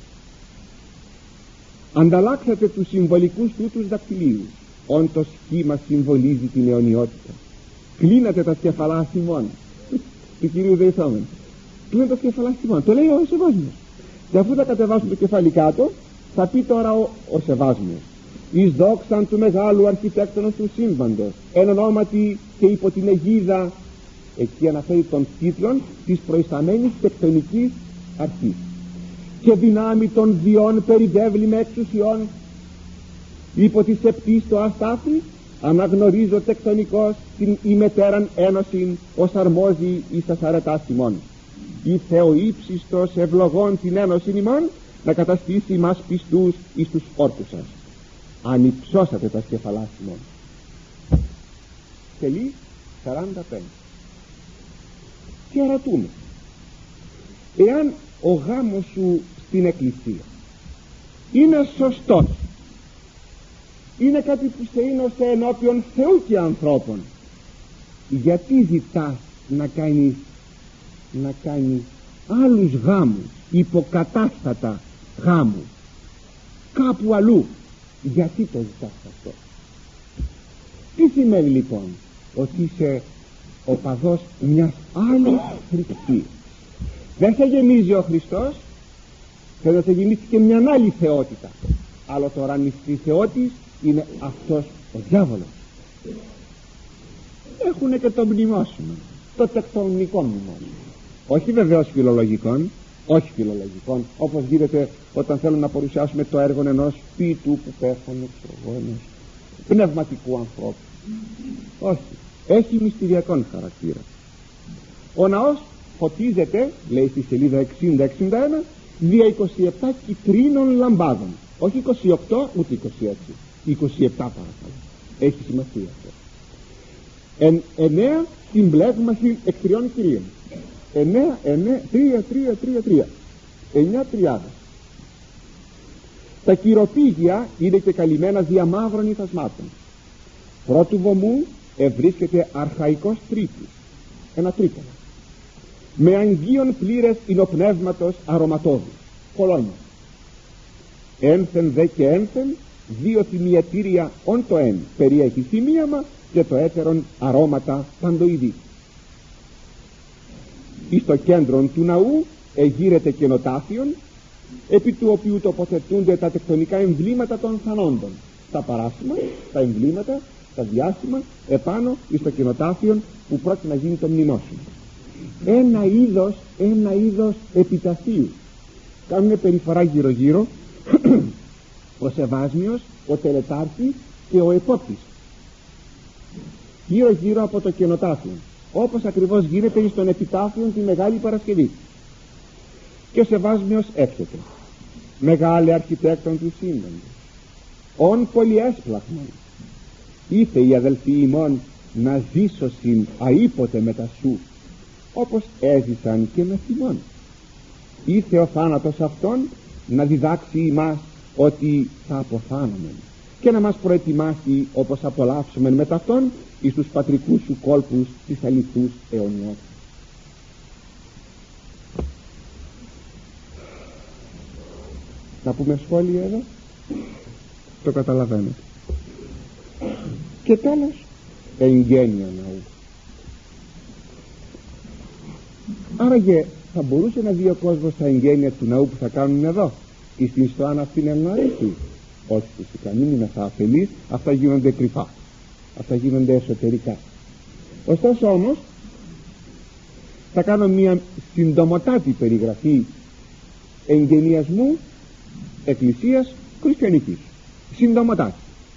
ανταλλάξατε τους συμβολικούς τούτους δακτυλίους, όν το σχήμα συμβολίζει την αιωνιότητα. Κλείνατε τα σκεφαλά σημών του Κυρίου Δεϊθόμεν. Κλείνατε τα σκεφαλά σημών, το λέει ο Σεβάσμιος. Και αφού θα κατεβάσουν το κεφάλι κάτω, θα πει τώρα ο, ο Σεβάσμιος, εις δόξαν του μεγάλου αρχιτέκτονος του σύμπαντος, εν ονόματι και υπό την αιγίδα, εκεί αναφέρει τον τίτλο της προϊσταμένης τεκτονικής αρχής, και δυνάμει των διών περιβέβλη με εξουσιών, υπό τη σεπτής το αστάθη, αναγνωρίζω τεκτονικός την ημετέραν ένωση ως αρμόζει εις τα σαρετάς ημών. Ή Θεοήψιστος ευλογών την ένωση ημών, να καταστήσει μας πιστούς εις τους όρκους σας. Αν υψώσατε τα σκεφαλά ημών. Τελεί σαράντα πέντε. Και ρωτούμε, εάν ο γάμος σου στην εκκλησία είναι σωστός, είναι κάτι που σε είναι ως ενώπιον Θεού και ανθρώπων, γιατί ζητάς να κάνεις να κάνει άλλους γάμους, υποκατάστατα γάμους κάπου αλλού? Γιατί το ζητάς αυτό? Τι σημαίνει λοιπόν? Ότι είσαι οπαδός μιας άλλης θρησκείας. Δεν θα γεμίζει ο Χριστός, θα θα γεμίσει και μια άλλη θεότητα. Αλλά τώρα η θεότης είναι αυτός ο διάβολος. Έχουνε και το μνημόσυνο, το τεκτονικό μνημόσυνο, όχι βεβαίως φιλολογικών, όχι φιλολογικών, όπως γίνεται όταν θέλουν να παρουσιάσουμε το έργο ενός ποιητού που πέθανε, ενός πνευματικού ανθρώπου. Όχι, έχει μυστηριακόν χαρακτήρα. Ο ναός φωτίζεται, λέει στη σελίδα εξήντα εξήντα ένα, δια είκοσι επτά κυτρίνων λαμπάδων, όχι είκοσι οκτώ ούτε είκοσι έξι, είκοσι επτά παρακαλώ, έχει σημασία αυτό. Εν, εννέα συμπλέγμαση εκ τριών κυρίων, εννέα, εννέα, τρία, τρία, τρία, τρία, εννιά τριάδες. Τα κυροπήγια είναι και καλυμμένα δια μαύρων υφασμάτων. Πρώτου βωμού ευρίσκεται αρχαϊκός τρίτης, ένα τρίτονα, με αγγείων πλήρες υνοπνεύματος αρωματώδους, κολόνια. Ένθεν δε και ένθεν δύο θυμιατήρια ον το εν περιέχει θυμίαμα και το έτερον αρώματα παντοειδή. Εις το κέντρο του ναού εγείρεται κενοτάφιον, επί του οποίου τοποθετούνται τα τεκτονικά εμβλήματα των θανόντων, τα παράσημα, τα εμβλήματα, τα διάσημα επάνω εις το κενοτάφιον που πρόκειται να γίνει το μνημόσυνο. Ένα είδος, ένα είδος επιταφείου. Κάνουνε περιφορά γύρω γύρω ο Σεβάσμιος, ο τελετάρχης και ο επόπτης, γύρω γύρω από το κενοτάφιον, όπως ακριβώς γίνεται εις τον επιτάφιον τη Μεγάλη Παρασκευή. Και ο Σεβάσμιος εύχεται, μεγάλε αρχιτέκτον του σύμπαντος, ον πολυέσπλαγμον, ήθε οι αδελφοί ημών να ζήσωσιν αήποτε μετά σου, όπως έζησαν και με θυμών. Ήθε ο θάνατος αυτόν να διδάξει ημάς ότι θα αποθάνομεν και να μας προετοιμάσει όπως απολαύσομεν με ταυτόν εις τους πατρικούς σου κόλπους της αληθούς αιωνιότητας. Να πούμε σχόλια εδώ, το καταλαβαίνετε. Και τέλος, εγγένεια ναού. Άραγε θα μπορούσε να δει ο κόσμος τα εγγένεια του ναού που θα κάνουν εδώ? ή στην στοάν αυτήν εννοήσει? Όχι, φυσικά, μην είμαστε αφελείς, αυτά γίνονται κρυφά, αυτά γίνονται εσωτερικά. Ωστόσο όμως θα κάνω μια συντομοτάτη περιγραφή εγγενιασμού εκκλησίας χριστιανικής, συντομοτάτη.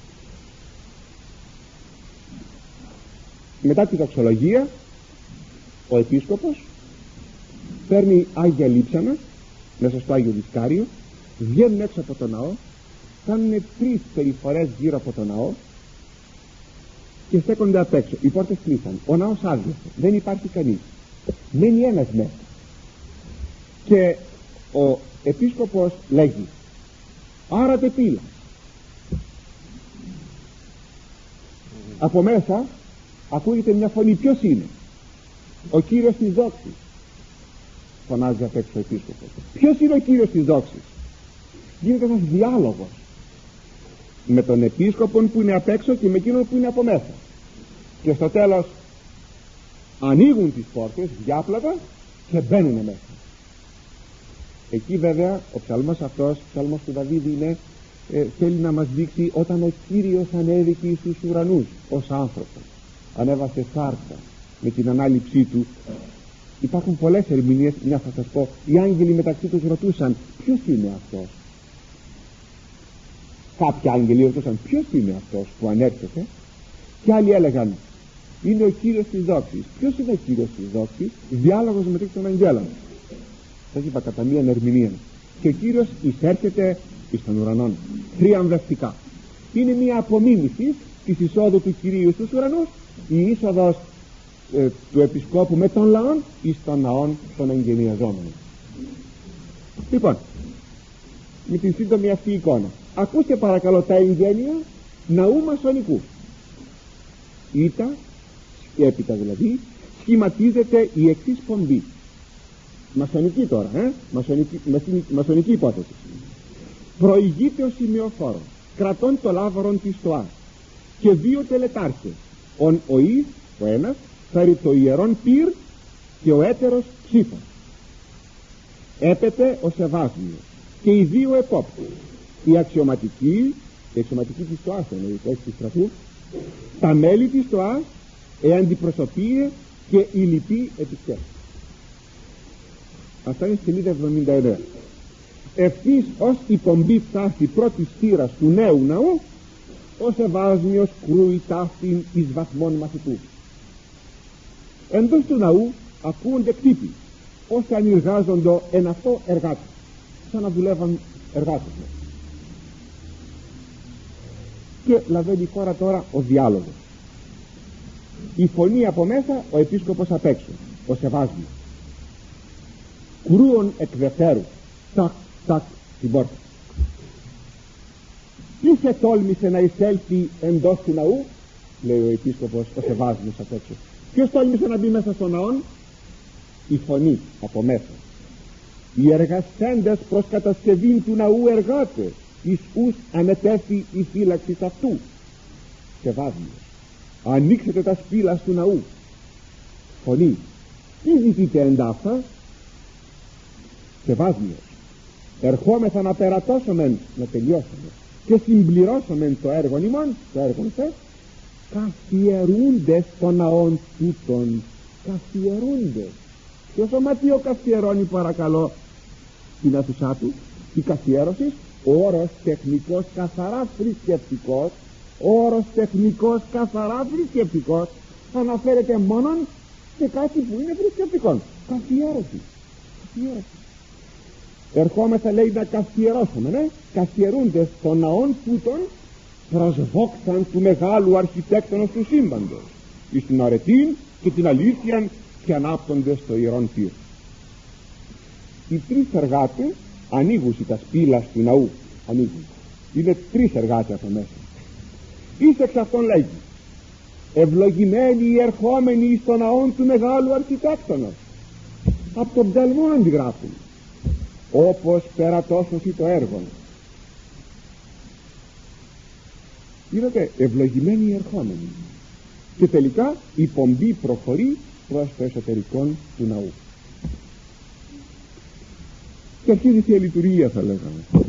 Μετά τη δοξολογία ο επίσκοπος παίρνει άγια λείψανα μέσα στο Άγιο Δισκάριο, βγαίνουν έξω από το ναό, κάνουν τρεις περιφορές γύρω από το ναό και στέκονται απ' έξω. Οι πόρτες κλείσαν, ο ναός άδειασε, δεν υπάρχει κανείς, μένει ένας μέσα και ο επίσκοπος λέγει: άρατε πύλα. Από μέσα ακούγεται μια φωνή. Ποιος είναι? Ο Κύριος της δόξης, φωνάζει απ' έξω ο επίσκοπος. Ποιος είναι ο Κύριος της δόξης? Γίνεται ένας διάλογος με τον επίσκοπο που είναι απ' έξω και με εκείνον που είναι από μέσα, και στο τέλος ανοίγουν τις πόρτες διάπλατα και μπαίνουν μέσα. Εκεί βέβαια ο ψαλμός αυτός, ο ψαλμός του Δαβίδ, είναι, ε, θέλει να μας δείξει όταν ο Κύριος ανέβηκε στους ουρανούς ως άνθρωπος, ανέβασε σάρκα με την ανάληψή του. Υπάρχουν πολλές ερμηνείες, μια θα σας πω. Οι άγγελοι μεταξύ τους ρωτούσαν: ποιος είναι αυτός? Κάποιοι άγγελοι ρωτούσαν: ποιος είναι αυτός που ανέρχεται? Και άλλοι έλεγαν: είναι ο Κύριος της δόξης. Ποιος είναι ο Κύριος της δόξης? Διάλογος μεταξύ των αγγέλων. Σας είπα κατά μίαν ερμηνεία. Και ο Κύριος εισέρχεται εις των ουρανών θριαμβευτικά. Είναι μια απομίμηση της εισόδου του Κυρίου στους ουρανούς, η είσοδος ε, του επισκόπου με τον λαόν εις των ναών των εγγενιαζόμενων. Λοιπόν, με την σύντομη αυτή εικόνα, ακούστε παρακαλώ τα εγγένεια ναού μασονικού. Ήτα, έπειτα δηλαδή, σχηματίζεται η εξής πομπή. Μασονική τώρα, ε? μασονική, μασονική, μασονική υπόθεση. Προηγείται ο σημειοφόρος, κρατών το λάβαρον της στοάς, και δύο τελετάρχες, ον ο εις, ο ένας, φέρει το ιερόν πυρ και ο έτερος ψήφος. Έπεται ο σεβάσμιος και οι δύο επόπτες, η αξιωματική, η αξιωματική της στοάς εννοείται, όχι της στρατού, τα μέλη της στοάς, οι αντιπροσωπείες και οι λοιποί επισκέπτες. Αυτά είναι σελίδα εβδομήντα εννέα. Ευθύς ως η πομπή φτάσει πρώτης θύρας του νέου ναού, ο σεβάσμιος κρούει ταύτην εις βαθμών μαθητού. Εντός του ναού ακούονται κτύποι, όσοι ανεργάζονται εν αυτό εργάτες, σαν να δουλεύαν εργάτες. Και λαβαίνει χώρα τώρα ο διάλογος. Η φωνή από μέσα, ο επίσκοπος απ' έξω, ο σεβάσμιος. Κρούον εκ δευτέρου, τακ, τακ, την πόρτα. Τι σε τόλμησε να εισέλθει εντός του ναού? Λέει ο επίσκοπος, ο σεβάσμιος απ' έξω. Ποιος τόλμησε να μπει μέσα στο ναόν? Η φωνή από μέσα. Οι εργασέντες προς κατασκευήν του ναού εργάτες, εις ους ανετέθη η φύλαξη αυτού. Σεβάσμιος. Ανοίξετε τα σπήλας του ναού. Φωνή. Τι ζητείτε εντάφτα? Σεβάσμιος. Ερχόμεθα να περατώσομεν, να τελειώσουμε και συμπληρώσομεν το έργο ημών, το έργο θε, καθιερούντες των ναών τούτων. Καθιερούντες. Ποιο σωματείο καθιερώνει παρακαλώ την αίθουσά του? Η καθιέρωση, ο όρος τεχνικός καθαρά θρησκευτικός, ο όρος τεχνικός καθαρά θρησκευτικός αναφέρεται μόνον σε κάτι που είναι θρησκευτικό. Καθιέρωση. Καθιέρωση. Ερχόμεθα, λέει, να καθιερώσουμε, ναι, καθιερούνται των ναών τούτων προς δόξαν του μεγάλου αρχιτέκτονος του σύμπαντος, εις την αρετήν και την αλήθειαν, και ανάπτονται στο ιερόν πύρο. Οι τρεις εργάτες ανοίγουν τα σπήλας του ναού, ανοίγουν. Είναι τρεις εργάτες από μέσα. Εις εξ αυτών λέγει: ευλογημένοι οι ερχόμενοι εις τον ναόν του μεγάλου αρχιτέκτονος. Από τον ψαλμό αντιγράφουν, όπως περατώσωση το έργο. Είδατε, ευλογημένοι οι ερχόμενοι. Και τελικά η πομπή προχωρεί προς το εσωτερικό του ναού. και αρχίζει η Θεία Λειτουργία, θα λέγαμε.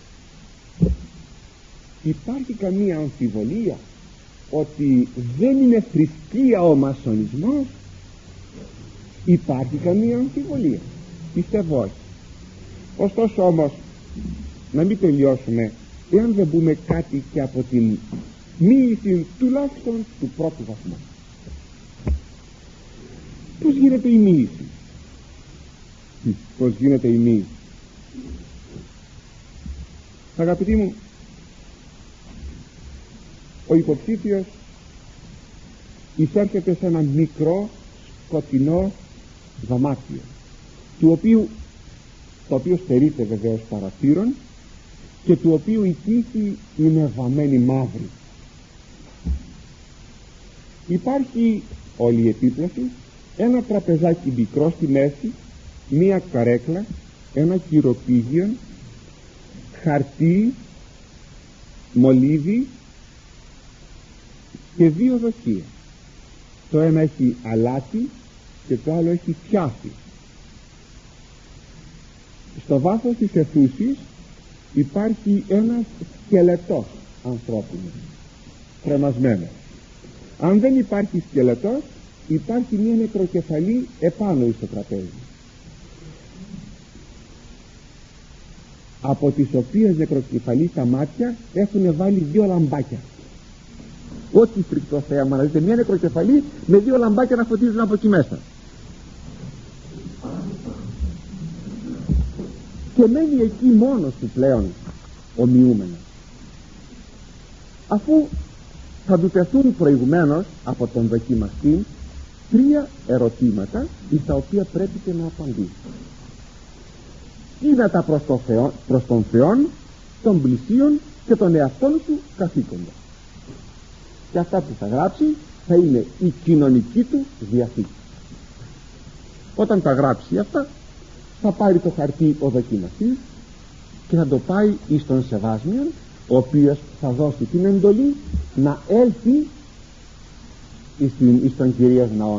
Υπάρχει καμία αμφιβολία ότι δεν είναι θρησκεία ο μασονισμός? Υπάρχει καμία αμφιβολία? Πιστεύω όχι. Ωστόσο όμως, να μην τελειώσουμε εάν δεν πούμε κάτι και από την μοίηση τουλάχιστον του πρώτου βαθμού. Πώς γίνεται η μοίηση? Πώς γίνεται η μοίηση? Αγαπητοί μου, ο υποψήφιος εισέρχεται σε ένα μικρό σκοτεινό δωμάτιο, του οποίου, το οποίο στερείται βεβαίως παραθύρων και του οποίου η τύχη είναι βαμμένη μαύρη. Υπάρχει όλη η επίπλαση, ένα τραπεζάκι μικρό στη μέση, μία καρέκλα, ένα κυροπήγιο, χαρτί, μολύβι και δύο δοχεία. Το ένα έχει αλάτι και το άλλο έχει πιάφι. Στο βάθος της αιθούσης υπάρχει ένας σκελετός ανθρώπινος κρεμασμένος. Αν δεν υπάρχει σκελετός, υπάρχει μια νεκροκεφαλή επάνω στο τραπέζι, από τις οποίες νεκροκεφαλή τα μάτια έχουν βάλει δύο λαμπάκια. Ό,τι φρικτό θέαμα να δείτε, μια νεκροκεφαλή με δύο λαμπάκια να φωτίζουν από εκεί μέσα. Και μένει εκεί μόνος του πλέον ο μειούμενος, αφού θα του τεθούν προηγουμένως από τον δοκιμαστή τρία ερωτήματα στα οποία πρέπει και να απαντήσει. Είναι τα προς, το Θεό, προς τον Θεόν, των πλησίων και των εαυτών του καθήκοντα. Και αυτά που θα γράψει θα είναι η κοινωνική του διαθήκη. Όταν τα γράψει αυτά, θα πάρει το χαρτί ο δοκιμαστής και θα το πάει εις τον Σεβάσμιον, ο οποίος θα δώσει την εντολή να έλθει εις, την, εις τον Κυρίας Ναών.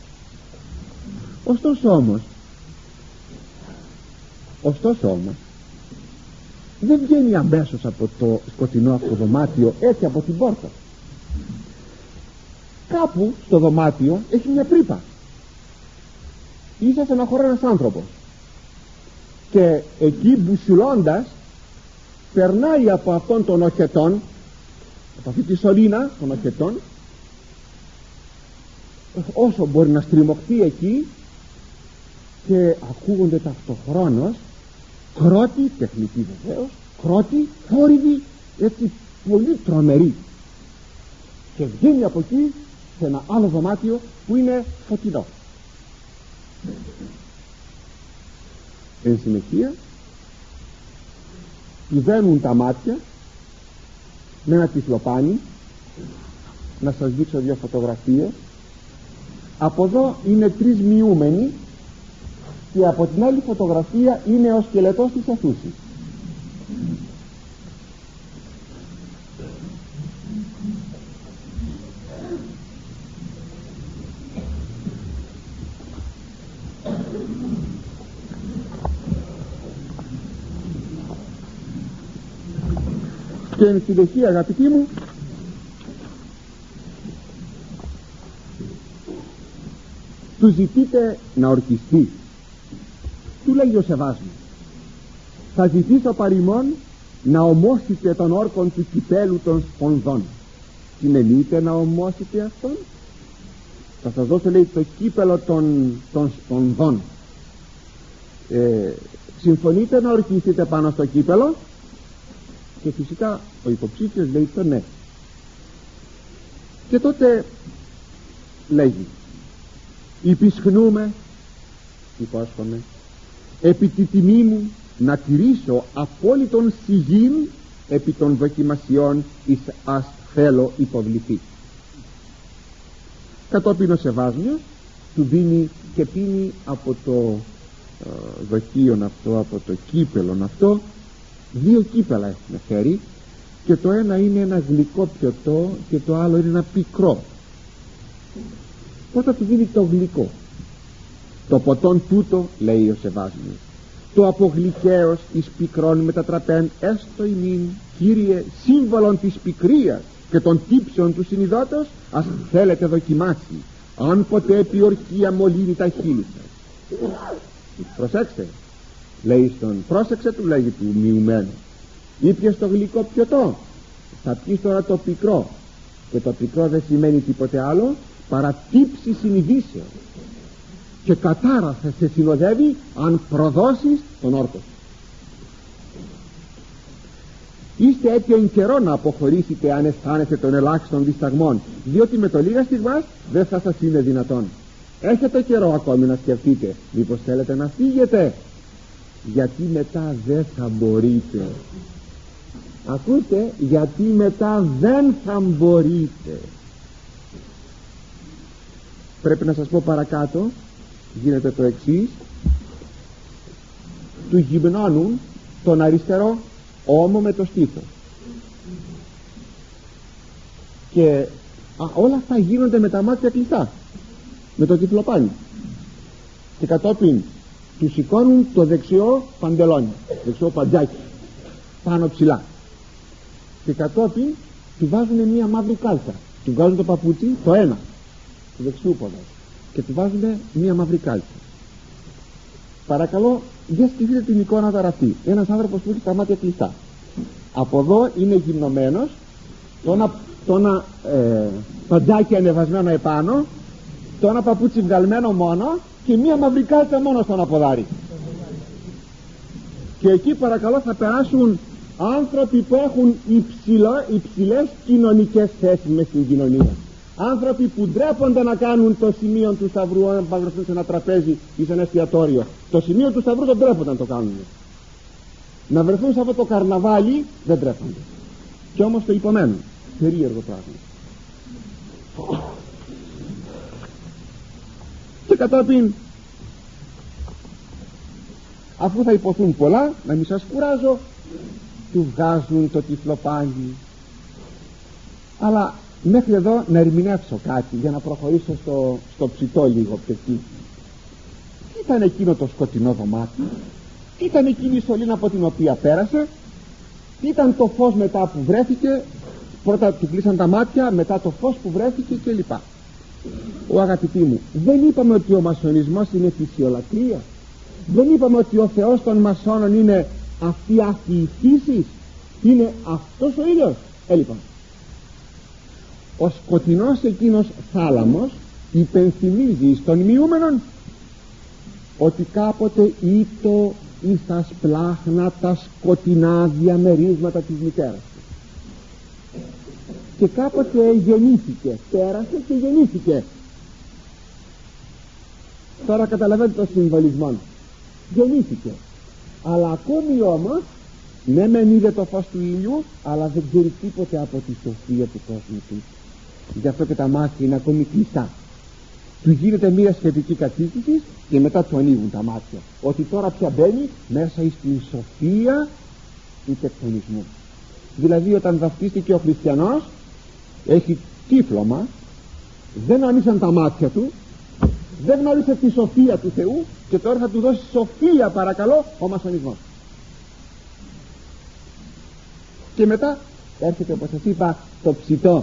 Ωστόσο όμως ωστόσο όμως δεν βγαίνει αμέσως από το σκοτεινό αυτό δωμάτιο, έτσι από την πόρτα. Κάπου στο δωμάτιο έχει μια τρύπα. Είσαι σε ένα χώρο ένας άνθρωπος και εκεί μπουσουλώντας περνάει από αυτόν τον οχετόν, από αυτή τη σωλήνα των οχετών, όσο μπορεί να στριμωχθεί εκεί, και ακούγονται ταυτοχρόνως κρότη, τεχνητή βεβαίως, κρότη, θόρυβη, έτσι πολύ τρομερή, και βγαίνει από εκεί σε ένα άλλο δωμάτιο που είναι φωτεινό. Εν συνεχεία του δένουν τα μάτια με ένα τυφλοπάνι. Να σας δείξω δύο φωτογραφίες. Από εδώ είναι τρεις μειούμενοι και από την άλλη φωτογραφία είναι ο σκελετός της αιθούσης. Και εν συνεχεία, αγαπητοί μου, του ζητείτε να ορκιστεί. Του λέει ο Σεβάσμιος, θα ζητήσω παροιμών να ομώσετε τον όρκον του κυπέλου των σπονδών. Συνενείτε να ομώσετε αυτόν? Θα σας δώσω, λέει, το κύπελο των, των σπονδών. ε, Συμφωνείτε να ορκιστείτε πάνω στο κύπελο? Και φυσικά ο υποψήφιος λέει το ναι. Και τότε λέγει, υπισχνούμε, υπόσχομαι, επί τη τιμή μου να τηρήσω απόλυτον σιγήν επί των δοκιμασιών εις ας θέλω υποβληθεί. Κατόπιν ο Σεβάσμιος του δίνει και πίνει από το ε, δοχείον αυτό, από το κύπελον αυτό. Δύο κύπελα έχουμε φέρει, και το ένα είναι ένα γλυκό πιωτό και το άλλο είναι ένα πικρό. Πρώτα του δίνει το γλυκό. Το ποτόν τούτο, λέει ο Σεβάσμιος, το απογλυκαίος εις πικρών μετατραπέν έστω ημίν, Κύριε, σύμβολον της πικρίας και των τύψεων του συνειδότος, ας θέλετε δοκιμάσει αν ποτέ επί ορκία μολύνει τα χείλη σας. Προσέξτε, λέει στον, πρόσεξε του λέγει του μειουμένου, ήπιες το γλυκό πιωτό, θα πιεις τώρα το πικρό, και το πικρό δεν σημαίνει τίποτε άλλο παρά τύψη συνειδήσεων, και κατάρα θα σε συνοδεύει αν προδώσεις τον όρκο. Είστε έτοιον καιρό να αποχωρήσετε αν αισθάνεστε των ελάχιστων δισταγμών, διότι με το λίγα στιγμάς δεν θα σας είναι δυνατόν. Έχετε καιρό ακόμη να σκεφτείτε μήπως θέλετε να φύγετε, γιατί μετά δεν θα μπορείτε. Ακούστε, γιατί μετά δεν θα μπορείτε. Πρέπει να σας πω παρακάτω, γίνεται το εξής: του γυμνώνουν τον αριστερό ώμο με το στήθος, και α, όλα αυτά γίνονται με τα μάτια κλειστά, με το τυφλοπάνι, και κατόπιν του σηκώνουν το δεξιό παντελόνι, δεξιό παντζάκι πάνω ψηλά, και κατόπιν του βάζουν μια μαύρη κάλτσα, του βγάζουν το παπούτσι το ένα του δεξιού πόδα και του βάζουν μια μαύρη κάλτσα. Παρακαλώ, για σκεφτείτε την εικόνα τώρα αυτή. Ένας άνθρωπος που έχει τα μάτια κλειστά, από εδώ είναι γυμνωμένος, το ένα, το ένα ε, παντζάκι ανεβασμένο επάνω, το ένα παπούτσι βγαλμένο μόνο και μία μαύρη κάλτσα μόνο στον αποδάρι. Και εκεί παρακαλώ θα περάσουν άνθρωποι που έχουν υψηλό, υψηλές κοινωνικές θέσεις μες στην κοινωνία, άνθρωποι που ντρέπονται να κάνουν το σημείο του σταυρού αν παγρευτούν σε ένα τραπέζι ή σε ένα εστιατόριο. Το σημείο του σταυρού δεν ντρέπονται να το κάνουν. Να βρεθούν σε αυτό το καρναβάλι δεν ντρέπονται, και όμως το υπομένουν. Περίεργο πράγμα. Και κατόπιν, αφού θα υποθούν πολλά, να μην σας κουράζω, του βγάζουν το τυφλοπάνι. Αλλά μέχρι εδώ να ερμηνεύσω κάτι για να προχωρήσω στο, στο ψητό λίγο πιο εκεί. Τι ήταν εκείνο το σκοτεινό δωμάτιο, τι ήταν εκείνη η σωλήνα από την οποία πέρασε, τι ήταν το φως μετά που βρέθηκε, πρώτα του κλείσαν τα μάτια, μετά το φως που βρέθηκε κλπ. Ο αγαπητοί μου, δεν είπαμε ότι ο μασονισμός είναι φυσιολατρία, δεν είπαμε ότι ο Θεός των μασόνων είναι αυτή αυτή η φύση, είναι αυτός ο ήλιος. Ε, λοιπόν, ο σκοτεινός εκείνος θάλαμος υπενθυμίζει στον μειούμενον ότι κάποτε ήτο εις τα σπλάχνα τα σκοτεινά διαμερίσματα της μητέρας του, και κάποτε γεννήθηκε, πέρασε και γεννήθηκε. Τώρα καταλαβαίνετε το συμβολισμό. Γεννήθηκε, αλλά ακόμη όμως, ναι μεν είδε το φως του ήλιου, αλλά δεν ξέρει τίποτε από τη σοφία του κόσμου του. Γι' αυτό και τα μάτια είναι ακόμη κλειστά. Του γίνεται μια σχετική κατοίκηση και μετά του ανοίγουν τα μάτια, ότι τώρα πια μπαίνει μέσα στην σοφία του τεκτονισμού. Δηλαδή, όταν βαφτίστηκε ο χριστιανός, έχει τύφλωμα, δεν ανοίξαν τα μάτια του, δεν γνώρισε τη σοφία του Θεού, και τώρα θα του δώσει σοφία, παρακαλώ, ο μασονισμός. Και μετά έρχεται, όπως σας είπα, το ψητό.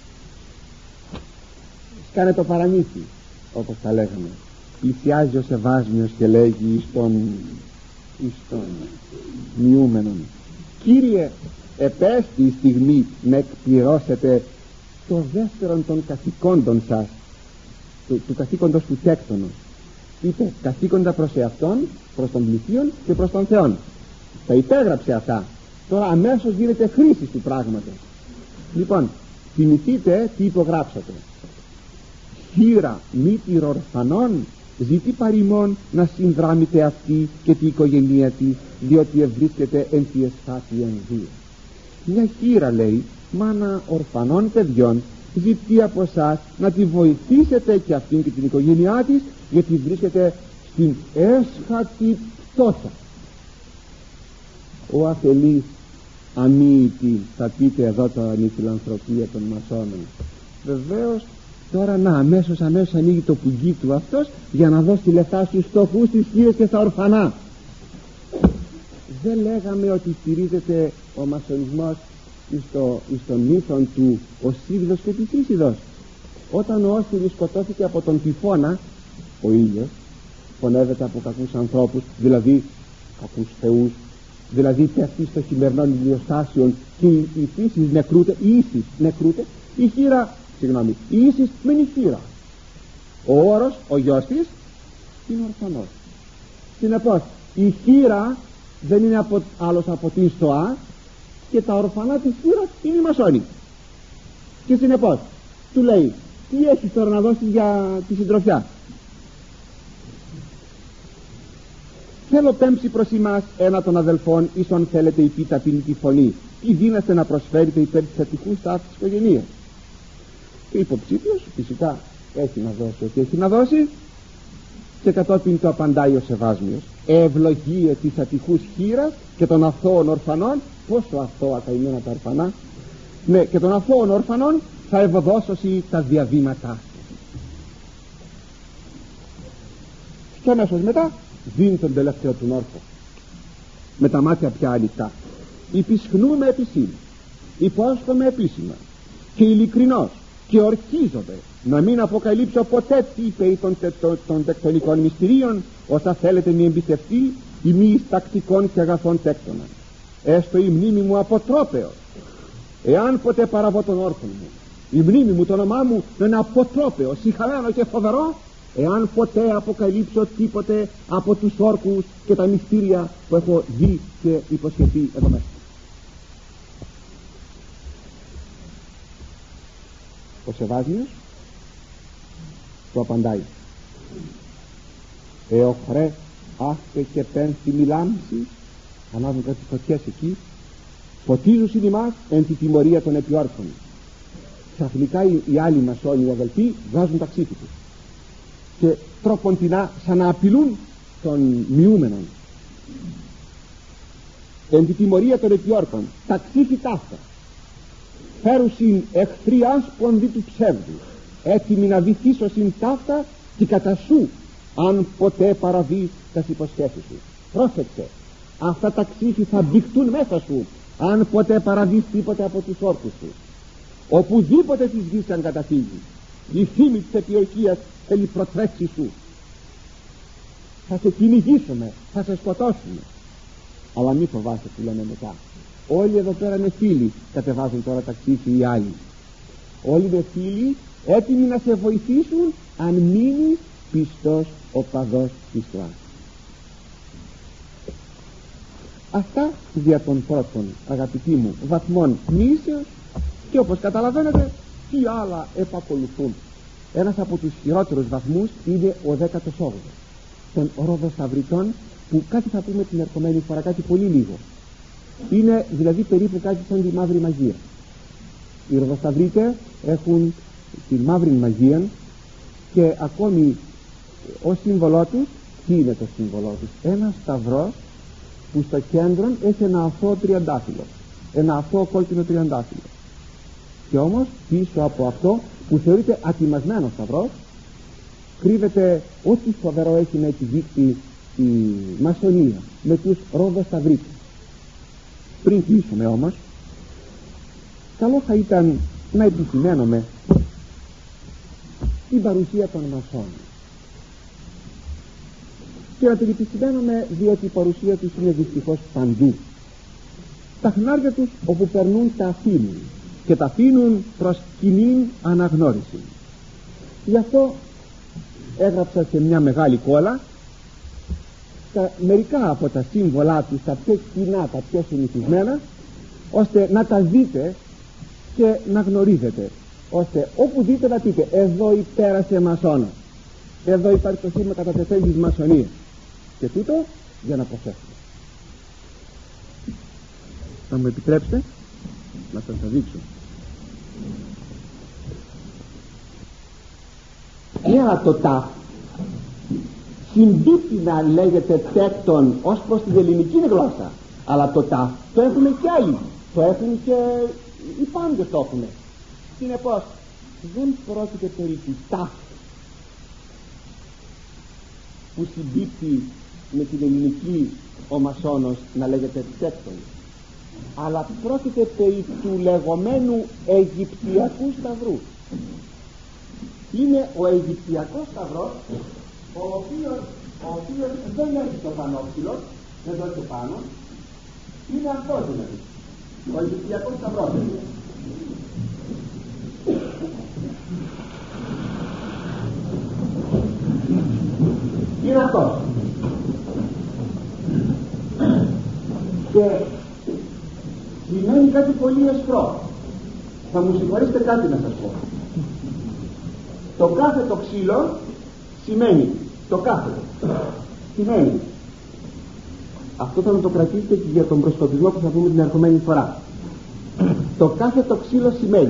Σκάνε το παραμύθι, όπως τα λέγαμε. Πλησιάζει ο Σεβάσμιος και λέγει εις τον, εις τον μειούμενον: Κύριε, επέστη η στιγμή να εκπληρώσετε το δεύτερον των καθηκόντων σας, του, του καθήκοντος του τέκτονος. Είπε καθήκοντα προς εαυτόν, προς τον πληθύον και προς τον Θεόν. Τα υπέγραψε αυτά. Τώρα αμέσως γίνεται χρήση του πράγματος. Λοιπόν, θυμηθείτε τι υπογράψατε. Χείρα μήτηρ ορφανών, ζητεί παροιμών να συνδράμετε αυτή και την οικογένεια της, διότι ευρίσκεται εν τη εσχάτη ενδύα. Μια χείρα, λέει, μάνα ορφανών παιδιών, ζητεί από εσάς να τη βοηθήσετε και αυτήν και την οικογένειά της, γιατί βρίσκεται στην έσχατη πτώσα. Ο αφελής αμύητη, θα πείτε εδώ τώρα, είναι η φιλανθρωπία των μασόνων. Βεβαίως, τώρα να αμέσως αμέσως ανοίγει το πουγγί του αυτός για να δώσει λεφτά στους φτωχούς, στις χείρες και στα ορφανά. δεν λέγαμε ότι στηρίζεται ο μασονισμός στο, στον μύθο του Οσίριδος και της Ίσιδος. Όταν ο Όσιρης σκοτώθηκε από τον τυφώνα, ο ήλιος φωνεύεται από κακούς ανθρώπους, δηλαδή κακούς θεούς, δηλαδή πέφτει στο χειμερνών ηλιοστάσεων και η φύση νεκρούται, η ίσης νεκρούται, η χείρα, συγγνώμη, η ίσης μένει χείρα. Ο όρος, ο γιος της, είναι ορφανός. Συνεπώς η χείρα δεν είναι από, άλλος από την στοά, και τα ορφανά της χείρας είναι οι μασόνοι. Και συνεπώς του λέει, τι έχεις τώρα να δώσεις για τη συντροφιά? Θέλω πέμψη προς εμάς ένα των αδελφών, ίσον θέλετε υπή ταπεινή φωνή, τι δύναστε να προσφέρετε υπέρ της ατυχούς ταύτης της οικογενείας. Και υποψήφιος φυσικά έχει να δώσει ό,τι έχει να δώσει, και κατόπιν το απαντάει ο Σεβάσμιος, ευλογίε της ατυχούς χείρας και των αθώων ορφανών. Πόσο αθώα καημένα τα ορφανά! Ναι, και των αθώων ορφανών θα ευωδώσωση τα διαβήματά. Και αμέσως μετά δίνει τον τελευταίο του όρφο, με τα μάτια πια ανοιχτά. Υπισχνούμε επισήμως, υπόσχομαι επίσημα και ειλικρινώς και ορκίζομαι να μην αποκαλύψω ποτέ τι είπε των, των, των τεκτονικών μυστηρίων, όσα θέλετε μη εμπιστευτεί ή μη εις τακτικών και αγαθών τέκτονα. Έστω η μνήμη μου αποτρόπαιος, εάν ποτέ παραβώ τον όρθον μου, η μνήμη μου, το όνομά μου να είναι αποτρόπαιο, συγχαμένο και φοβερό, εάν ποτέ αποκαλύψω τίποτε από τους όρκους και τα μυστήρια που έχω δει και υποσχεθεί εδώ μέσα. Ο Σεβάσμιος του απαντάει, εοχρέ άστε και πένθυμη λάμψη, ανάβουν κάτι φωτιές εκεί, φωτίζουν ημάς εν τη τιμωρία των επιόρκων. Ξαφνικά οι, οι άλλοι μασόνοι, οι αδελφοί, βγάζουν τα ξύφη τους και τρόποντινά σαν να απειλούν των μειούμενων. Εν τη τιμωρία των επιόρκων, τα ξύφη ταύτα φέρουσιν εχθροί άσπον δι του ψεύδου, έτοιμοι να βυθίσωσιν ταύτα και κατά σου, αν ποτέ παραβεί τα υποσχέσεις σου. Πρόσεξε, αυτά τα ξύφη θα μπηχτούν μέσα σου αν ποτέ παραβείς τίποτε από τους όρκους σου. Οπουδήποτε της γης αν καταφύγει, η φήμη της επιορκίας θέλει προτρέξει σου. Θα σε κυνηγήσουμε, θα σε σκοτώσουμε, αλλά μη φοβάσαι, που λένε μετά. Όλοι εδώ πέρα είναι φίλοι, κατεβάζουν τώρα τα ξύφη οι άλλοι. Όλοι είναι φίλοι, έτοιμοι να σε βοηθήσουν αν μείνεις πιστός οπαδός Χριστού. Αυτά δια των πρώτων, αγαπητοί μου, βαθμών μίσεως, και όπως καταλαβαίνετε τι άλλα επακολουθούν. Ένας από τους χειρότερους βαθμούς είναι ο δέκατος όγδοος των Ροδοσταυριτών, που κάτι θα πούμε την ερχομένη φορά, κάτι πολύ λίγο. Είναι δηλαδή περίπου κάτι σαν τη μαύρη μαγεία. Οι Ροδοσταυρίτες έχουν τη μαύρη μαγεία και ακόμη ως σύμβολό τους, τι είναι το σύμβολό τους? Ένα σταυρός που στο κέντρο έχει ένα αθώο τριαντάφυλλο, ένα αθώο κόκκινο τριαντάφυλλο, και όμως πίσω από αυτό που θεωρείται ατιμασμένο σταυρός κρύβεται ό,τι φοβερό έχει να επιδείξει η μασονία με τους Ροδοσταυρίτες. Πριν κλείσουμε όμως, καλό θα ήταν να επισημαίνουμε την παρουσία των μασόνων, και να την επισημαίνουμε διότι η παρουσία τους είναι δυστυχώς παντού. Τα χνάρια τους όπου περνούν τα αφήνουν και τα αφήνουν προς κοινή αναγνώριση. Γι' αυτό έγραψα σε μια μεγάλη κόλλα τα, μερικά από τα σύμβολά τους, τα πιο κοινά, τα πιο συνηθισμένα, ώστε να τα δείτε και να γνωρίζετε, ώστε όπου δείτε να πείτε εδώ υπέρασε μασόνα, εδώ υπάρχει το σήμα κατά τεθέν της μασονίας, και τούτο για να προσέχετε. Θα μου επιτρέψετε να σας τα δείξω. Ένα το τάφ συμπίπτει να λέγεται τέκτον ως προς την ελληνική γλώσσα, αλλά το τάφ το έχουν και άλλοι, το έχουν και οι πάντες το έχουν. Συνεπώς δεν πρόκειται περί του τάφ που συμπίπτει με την ελληνική ο μασόνος να λέγεται τέκτον, αλλά πρόκειται περί του λεγόμενου Αιγυπτιακού σταυρού. Είναι ο Αιγυπτιακός σταυρός, ο οποίος, ο οποίος δεν έχει το πανόψιλο εδώ και πάνω, είναι αυτός δηλαδή, ο Αιγυπτιακός σταυρός. Είναι αυτός. Και σημαίνει κάτι πολύ αισχρό. Θα μου συγχωρήσετε κάτι να σας πω. Το κάθετο ξύλο σημαίνει, το κάθετο σημαίνει, αυτό θα μου το κρατήσετε και για τον προσκοπισμό που θα πούμε την ερχομένη φορά. Το κάθετο ξύλο σημαίνει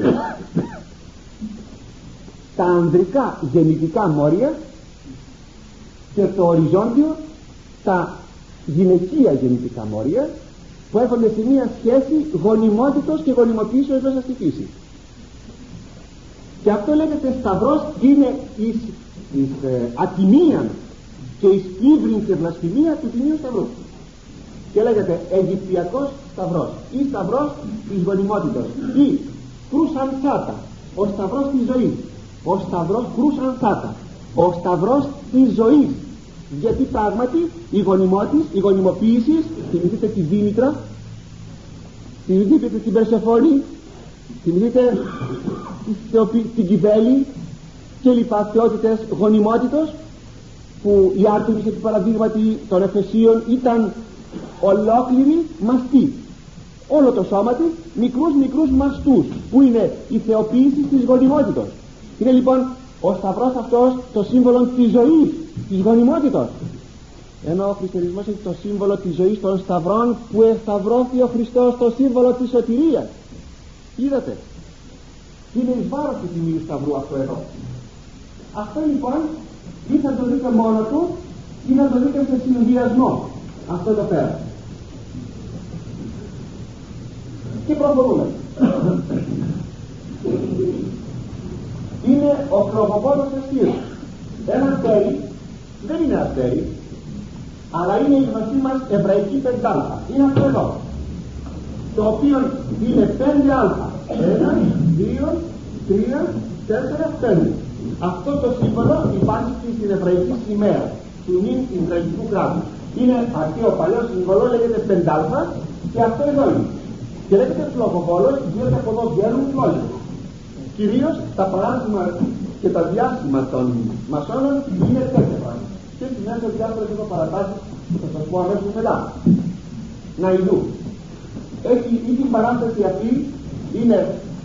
τα ανδρικά γεννητικά μόρια και το οριζόντιο τα γυναικεία γεννητικά μόρια που έχουν σε μία σχέση γονιμότητος και γονιμοποιήσεως μέσα στη φύση. Και αυτό λέγεται σταυρός, είναι εις, εις ε, ατιμία και εις ύβριν και βλασφημία του τιμίου σταυρού. Και λέγεται Αιγυπτιακός σταυρός ή σταυρός της γονιμότητος ή κρούσανσάτα, ο σταυρός της ζωής, ο σταυρός κρούσανσάτα, ο σταυρός της ζωής. Γιατί πράγματι η γονιμότης, η γονιμοποίηση, θυμηθείτε τη Δήμητρα, θυμηθείτε την Περσεφόνη, θυμηθείτε την Κιβέλη και λοιπά θεότητες γονιμότητος, που η Άρτεμις επί παραδείγματι των Εφεσίων ήταν ολόκληρη μαστή, όλο το σώμα της μικρούς μικρούς μαστούς που είναι η θεοποίηση της γονιμότητος. Είναι λοιπόν ο σταυρός αυτός το σύμβολο της ζωής, της γονιμότητος, ενώ ο χριστιανισμός έχει το σύμβολο της ζωής των σταυρών που εσταυρώθη ο Χριστός, το σύμβολο της σωτηρίας. Είδατε, είναι εις βάρος του τιμίου σταυρού αυτό εδώ. Αυτό λοιπόν ή θα το δείτε μόνο του ή να το δείτε σε συνδυασμό, αυτό εδώ πέρα. Και προχωρούμε. Είναι ο κροβοπόδος αστήρος. Ένα αστέρι δεν είναι αστέρι, αλλά είναι η γνωστή μας εβραϊκή πεντάλφα. Είναι αυτό εδώ, το οποίο είναι πέντε αλφα. Ένα, δύο, τρία, τέσσερα, πέντε. Αυτό το σύμβολο υπάρχει και στην εβραϊκή σημαία του νυν Ισραηλικού κράτους. Είναι αρχαίο παλιό σύμβολο, λέγεται πεντάλφα, και αυτό εδώ είναι. Και λέγεται φλογοβόλος, διότι από εδώ βγαίνουν φλόγες. Κυρίως τα παράδειγμα και τα διάσημα των μασόνων είναι τέτοια. Και έτσι μέσα διάφορες εδώ παρατάσεις θα σας πω αμέσως μετά. Να ειδού. Έχει ή την παράσταση αυτή είναι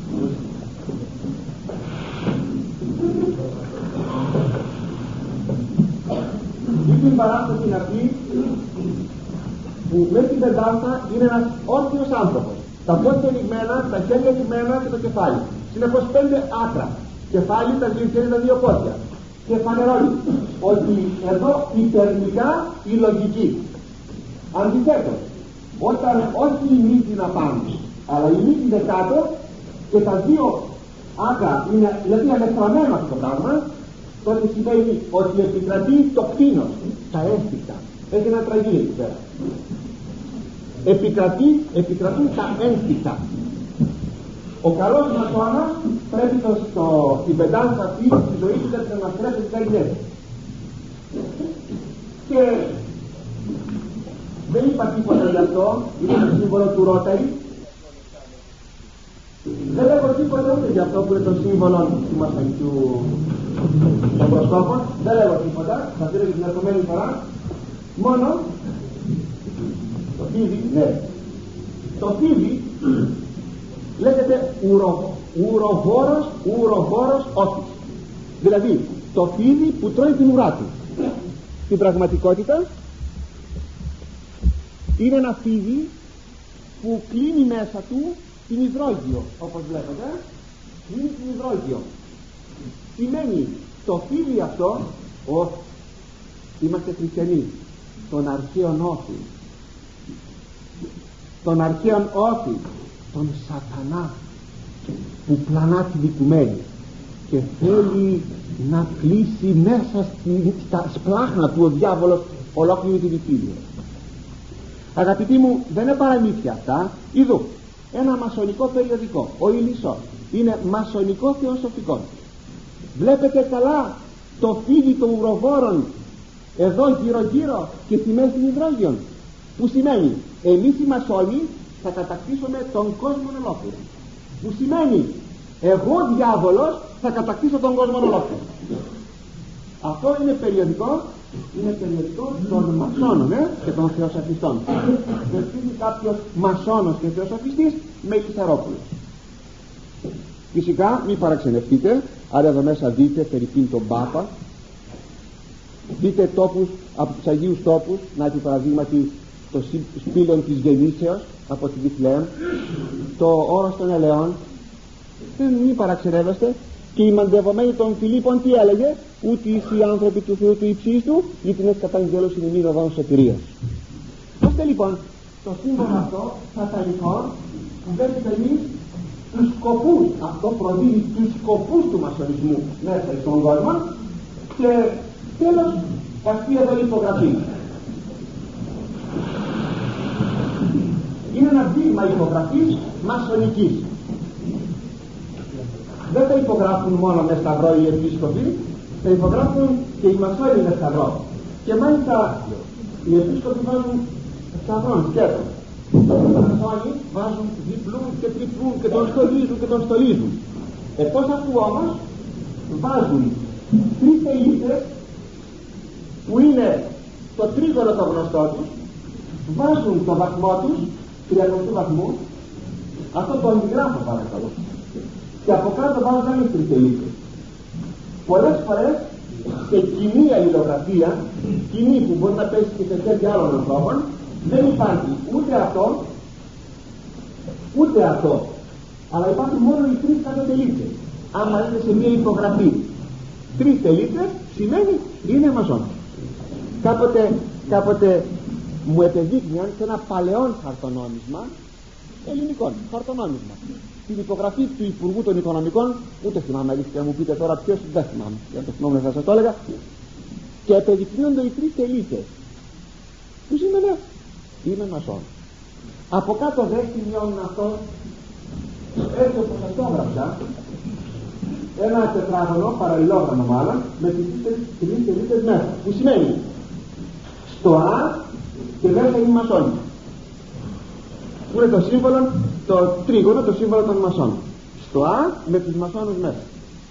ή την παράσταση αυτή που με την πεντάλφα είναι ένας όρθιος άνθρωπος. Τα πόδια λιγμένα, τα χέρια λιγμένα και το κεφάλι. Συνεπώς πέντε άκρα. Κεφάλι, τα δύο χέρια, τα δύο πόδια. Και φανερώνει ότι εδώ υπερνικά η λογική. Αντιθέτως, όταν όχι η μύτη είναι απάνω, αλλά η μύτη είναι κάτω και τα δύο άκρα είναι δηλαδή ανεφραμμένο αυτό το πράγμα, τότε σημαίνει ότι επικρατεί το κτίνος, τα ένστικτα. Έχει ένα τραγείο εκεί πέρα. Επικρατεί, επικρατούν τα ένστικτα. Ο καλός μασόνας πρέπει το, το, την πεντάλφα αυτή στη ζωή του να την αναστρέψει τις καρδιές. Και δεν είπα τίποτα γι' αυτό, είναι το σύμβολο του Ρόταρη. Δεν λέγω τίποτα ούτε γι' αυτό που είναι το σύμβολο του μασονικού των προσκόπων. Δεν λέγω τίποτα, θα δείτε και την ερχομένη φορά. Μόνο το φίδι, ναι. Το φίδι λέγεται ουρο, ουροβόρος, ουροβόρος όφης. Δηλαδή το φίδι που τρώει την ουρά του. Στην πραγματικότητα είναι ένα φίδι που κλείνει μέσα του την υδρόγειο, όπως βλέπετε. Κλείνει την υδρόγειο. Σημαίνει το φίδι αυτό, όχι, είμαστε χριστιανοί, των αρχαίων όφη, των αρχαίων όφη, τον σατανά που πλανά την οικουμένη και θέλει να κλείσει μέσα στη, στα σπλάχνα του ο διάβολος ολόκληρη την Ιθήλιο. Αγαπητοί μου, δεν είναι παραμύθια αυτά. Είδου ένα μασονικό περιοδικό, ο Ηλισσός, είναι μασονικό θεοσοφικό. Βλέπετε καλά το φίδι των ουροβόρων εδώ γύρω γύρω και στη μέση των υδρόγειων, που σημαίνει εμείς οι μασόνοι θα κατακτήσουμε τον κόσμο ολόκληρο, που σημαίνει εγώ διάβολος θα κατακτήσω τον κόσμο ολόκληρο. Αυτό είναι περιοδικό, είναι περιοδικό των μασόνων ε, και των θεοσοφιστών. Δεν είναι κάποιος μασόνος και θεοσοφιστής με Λυσαρόπουλος. Φυσικά μην παραξενευτείτε, άρα εδώ μέσα δείτε περίπου τον Πάπα, δείτε τόπους από τους Αγίους τόπους, να τη παραδείγματι το σπήλον της γεννήσεως από την Βιθλεέμ, το όρος των ελαιών. Δεν μην παραξενεύεστε. Και οι μαντευομένοι των Φιλίππων τι έλεγε? Ούτε οι άνθρωποι του Θεού του υψίστου, είτε είναι καταγγέλος είναι μη οδόν σωτηρίας. Ώστε λοιπόν το σύμβολο αυτό σατανικό που βλέπει κανείς τους σκοπούς, αυτό προδίδει τους σκοπούς του μασονισμού μέσα στον κόσμο. Και τέλος αυτή εδώ η υπογραφή είναι ένα δείγμα υπογραφής μασονικής. Δεν θα υπογράφουν μόνο με σταυρό οι επίσκοποι, θα υπογράφουν και οι μασόνοι με σταυρό. Και μάλιστα οι επίσκοποι βάζουν σταυρών σκέτο. Οι μασόνοι βάζουν διπλούν και τριπλούν και τον στολίζουν και τον στολίζουν. Εκτός αυτού όμως βάζουν τρεις τελίτες που είναι το τρίγωνο το γνωστό τους, βάζουν το βαθμό τους, τριαντού βαθμού, αυτό το αντιγράφω παρακαλώ. Και από κάτω βάζουν άλλες τρεις τελίτες. Πολλές φορές σε κοινή αλληλογραφία, κοινή που μπορεί να πέσει και σε χέρια άλλων ανθρώπων, δεν υπάρχει ούτε αυτό, ούτε αυτό. Αλλά υπάρχουν μόνο οι τρεις κάτω τελίτες. Άμα είναι σε μια υπογραφή τρεις τελίτες, σημαίνει είναι μασόνος. Κάποτε, κάποτε μου επεδείκνυαν σε ένα παλαιόν χαρτονόμισμα, ελληνικών χαρτονόμισμα, την υπογραφή του Υπουργού των Οικονομικών, ούτε θυμάμαι αλήθεια, μου πείτε τώρα ποιος, δεν θυμάμαι, για το θυμόμουν θα σας το έλεγα, και επεδεικνύονται οι τρεις τελίτες, που σήμαινε είμαι μασόν. Από κάτω δεν σημειώνουν αυτό, έτσι όπως σας το έγραψα, ένα τετράγωνο, παραλληλόγραμμα μάλλον, με τις τρεις τελίτες μέσα, που σημαίνει στο Α και μέσα είναι μασόνι, που είναι το σύμβολο, το τρίγωνο, το σύμβολο των μασών. Στο Α με τους μασόνους μέσα.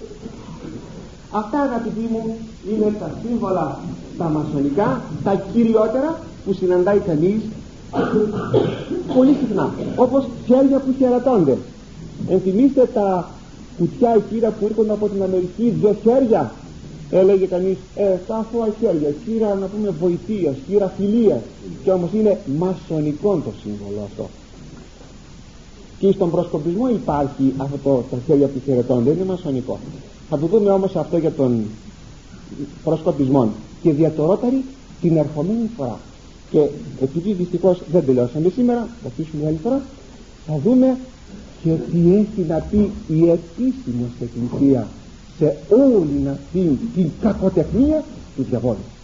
Αυτά αγαπητοί μου είναι τα σύμβολα τα μασονικά, τα κυριότερα που συναντάει κανείς πολύ συχνά, όπως χέρια που χαιρετώνται. Ενθυμίστε τα κουτιά εκείνα που έρχονται από την Αμερική, δυο χέρια, έλεγε κανείς, ε, τα αθώα χέρια, χείρα να πούμε βοηθείας, χείρα φιλίας, και όμως είναι μασονικό το σύμβολο αυτό. Και στον προσκοπισμό υπάρχει αυτό το, τα χέρια που χαιρετώνται, είναι μασονικό. Θα το δούμε όμως αυτό για τον προσκοπισμό και διατορόταρη την ερχομένη φορά. Και επειδή δυστυχώς δεν τελειώσαμε σήμερα, θα αφήσουμε άλλη φορά, θα δούμε και τι έχει να πει η επίσημος Εκκλησία σε όλη αυτή την κακοτεχνία του διαβόλου.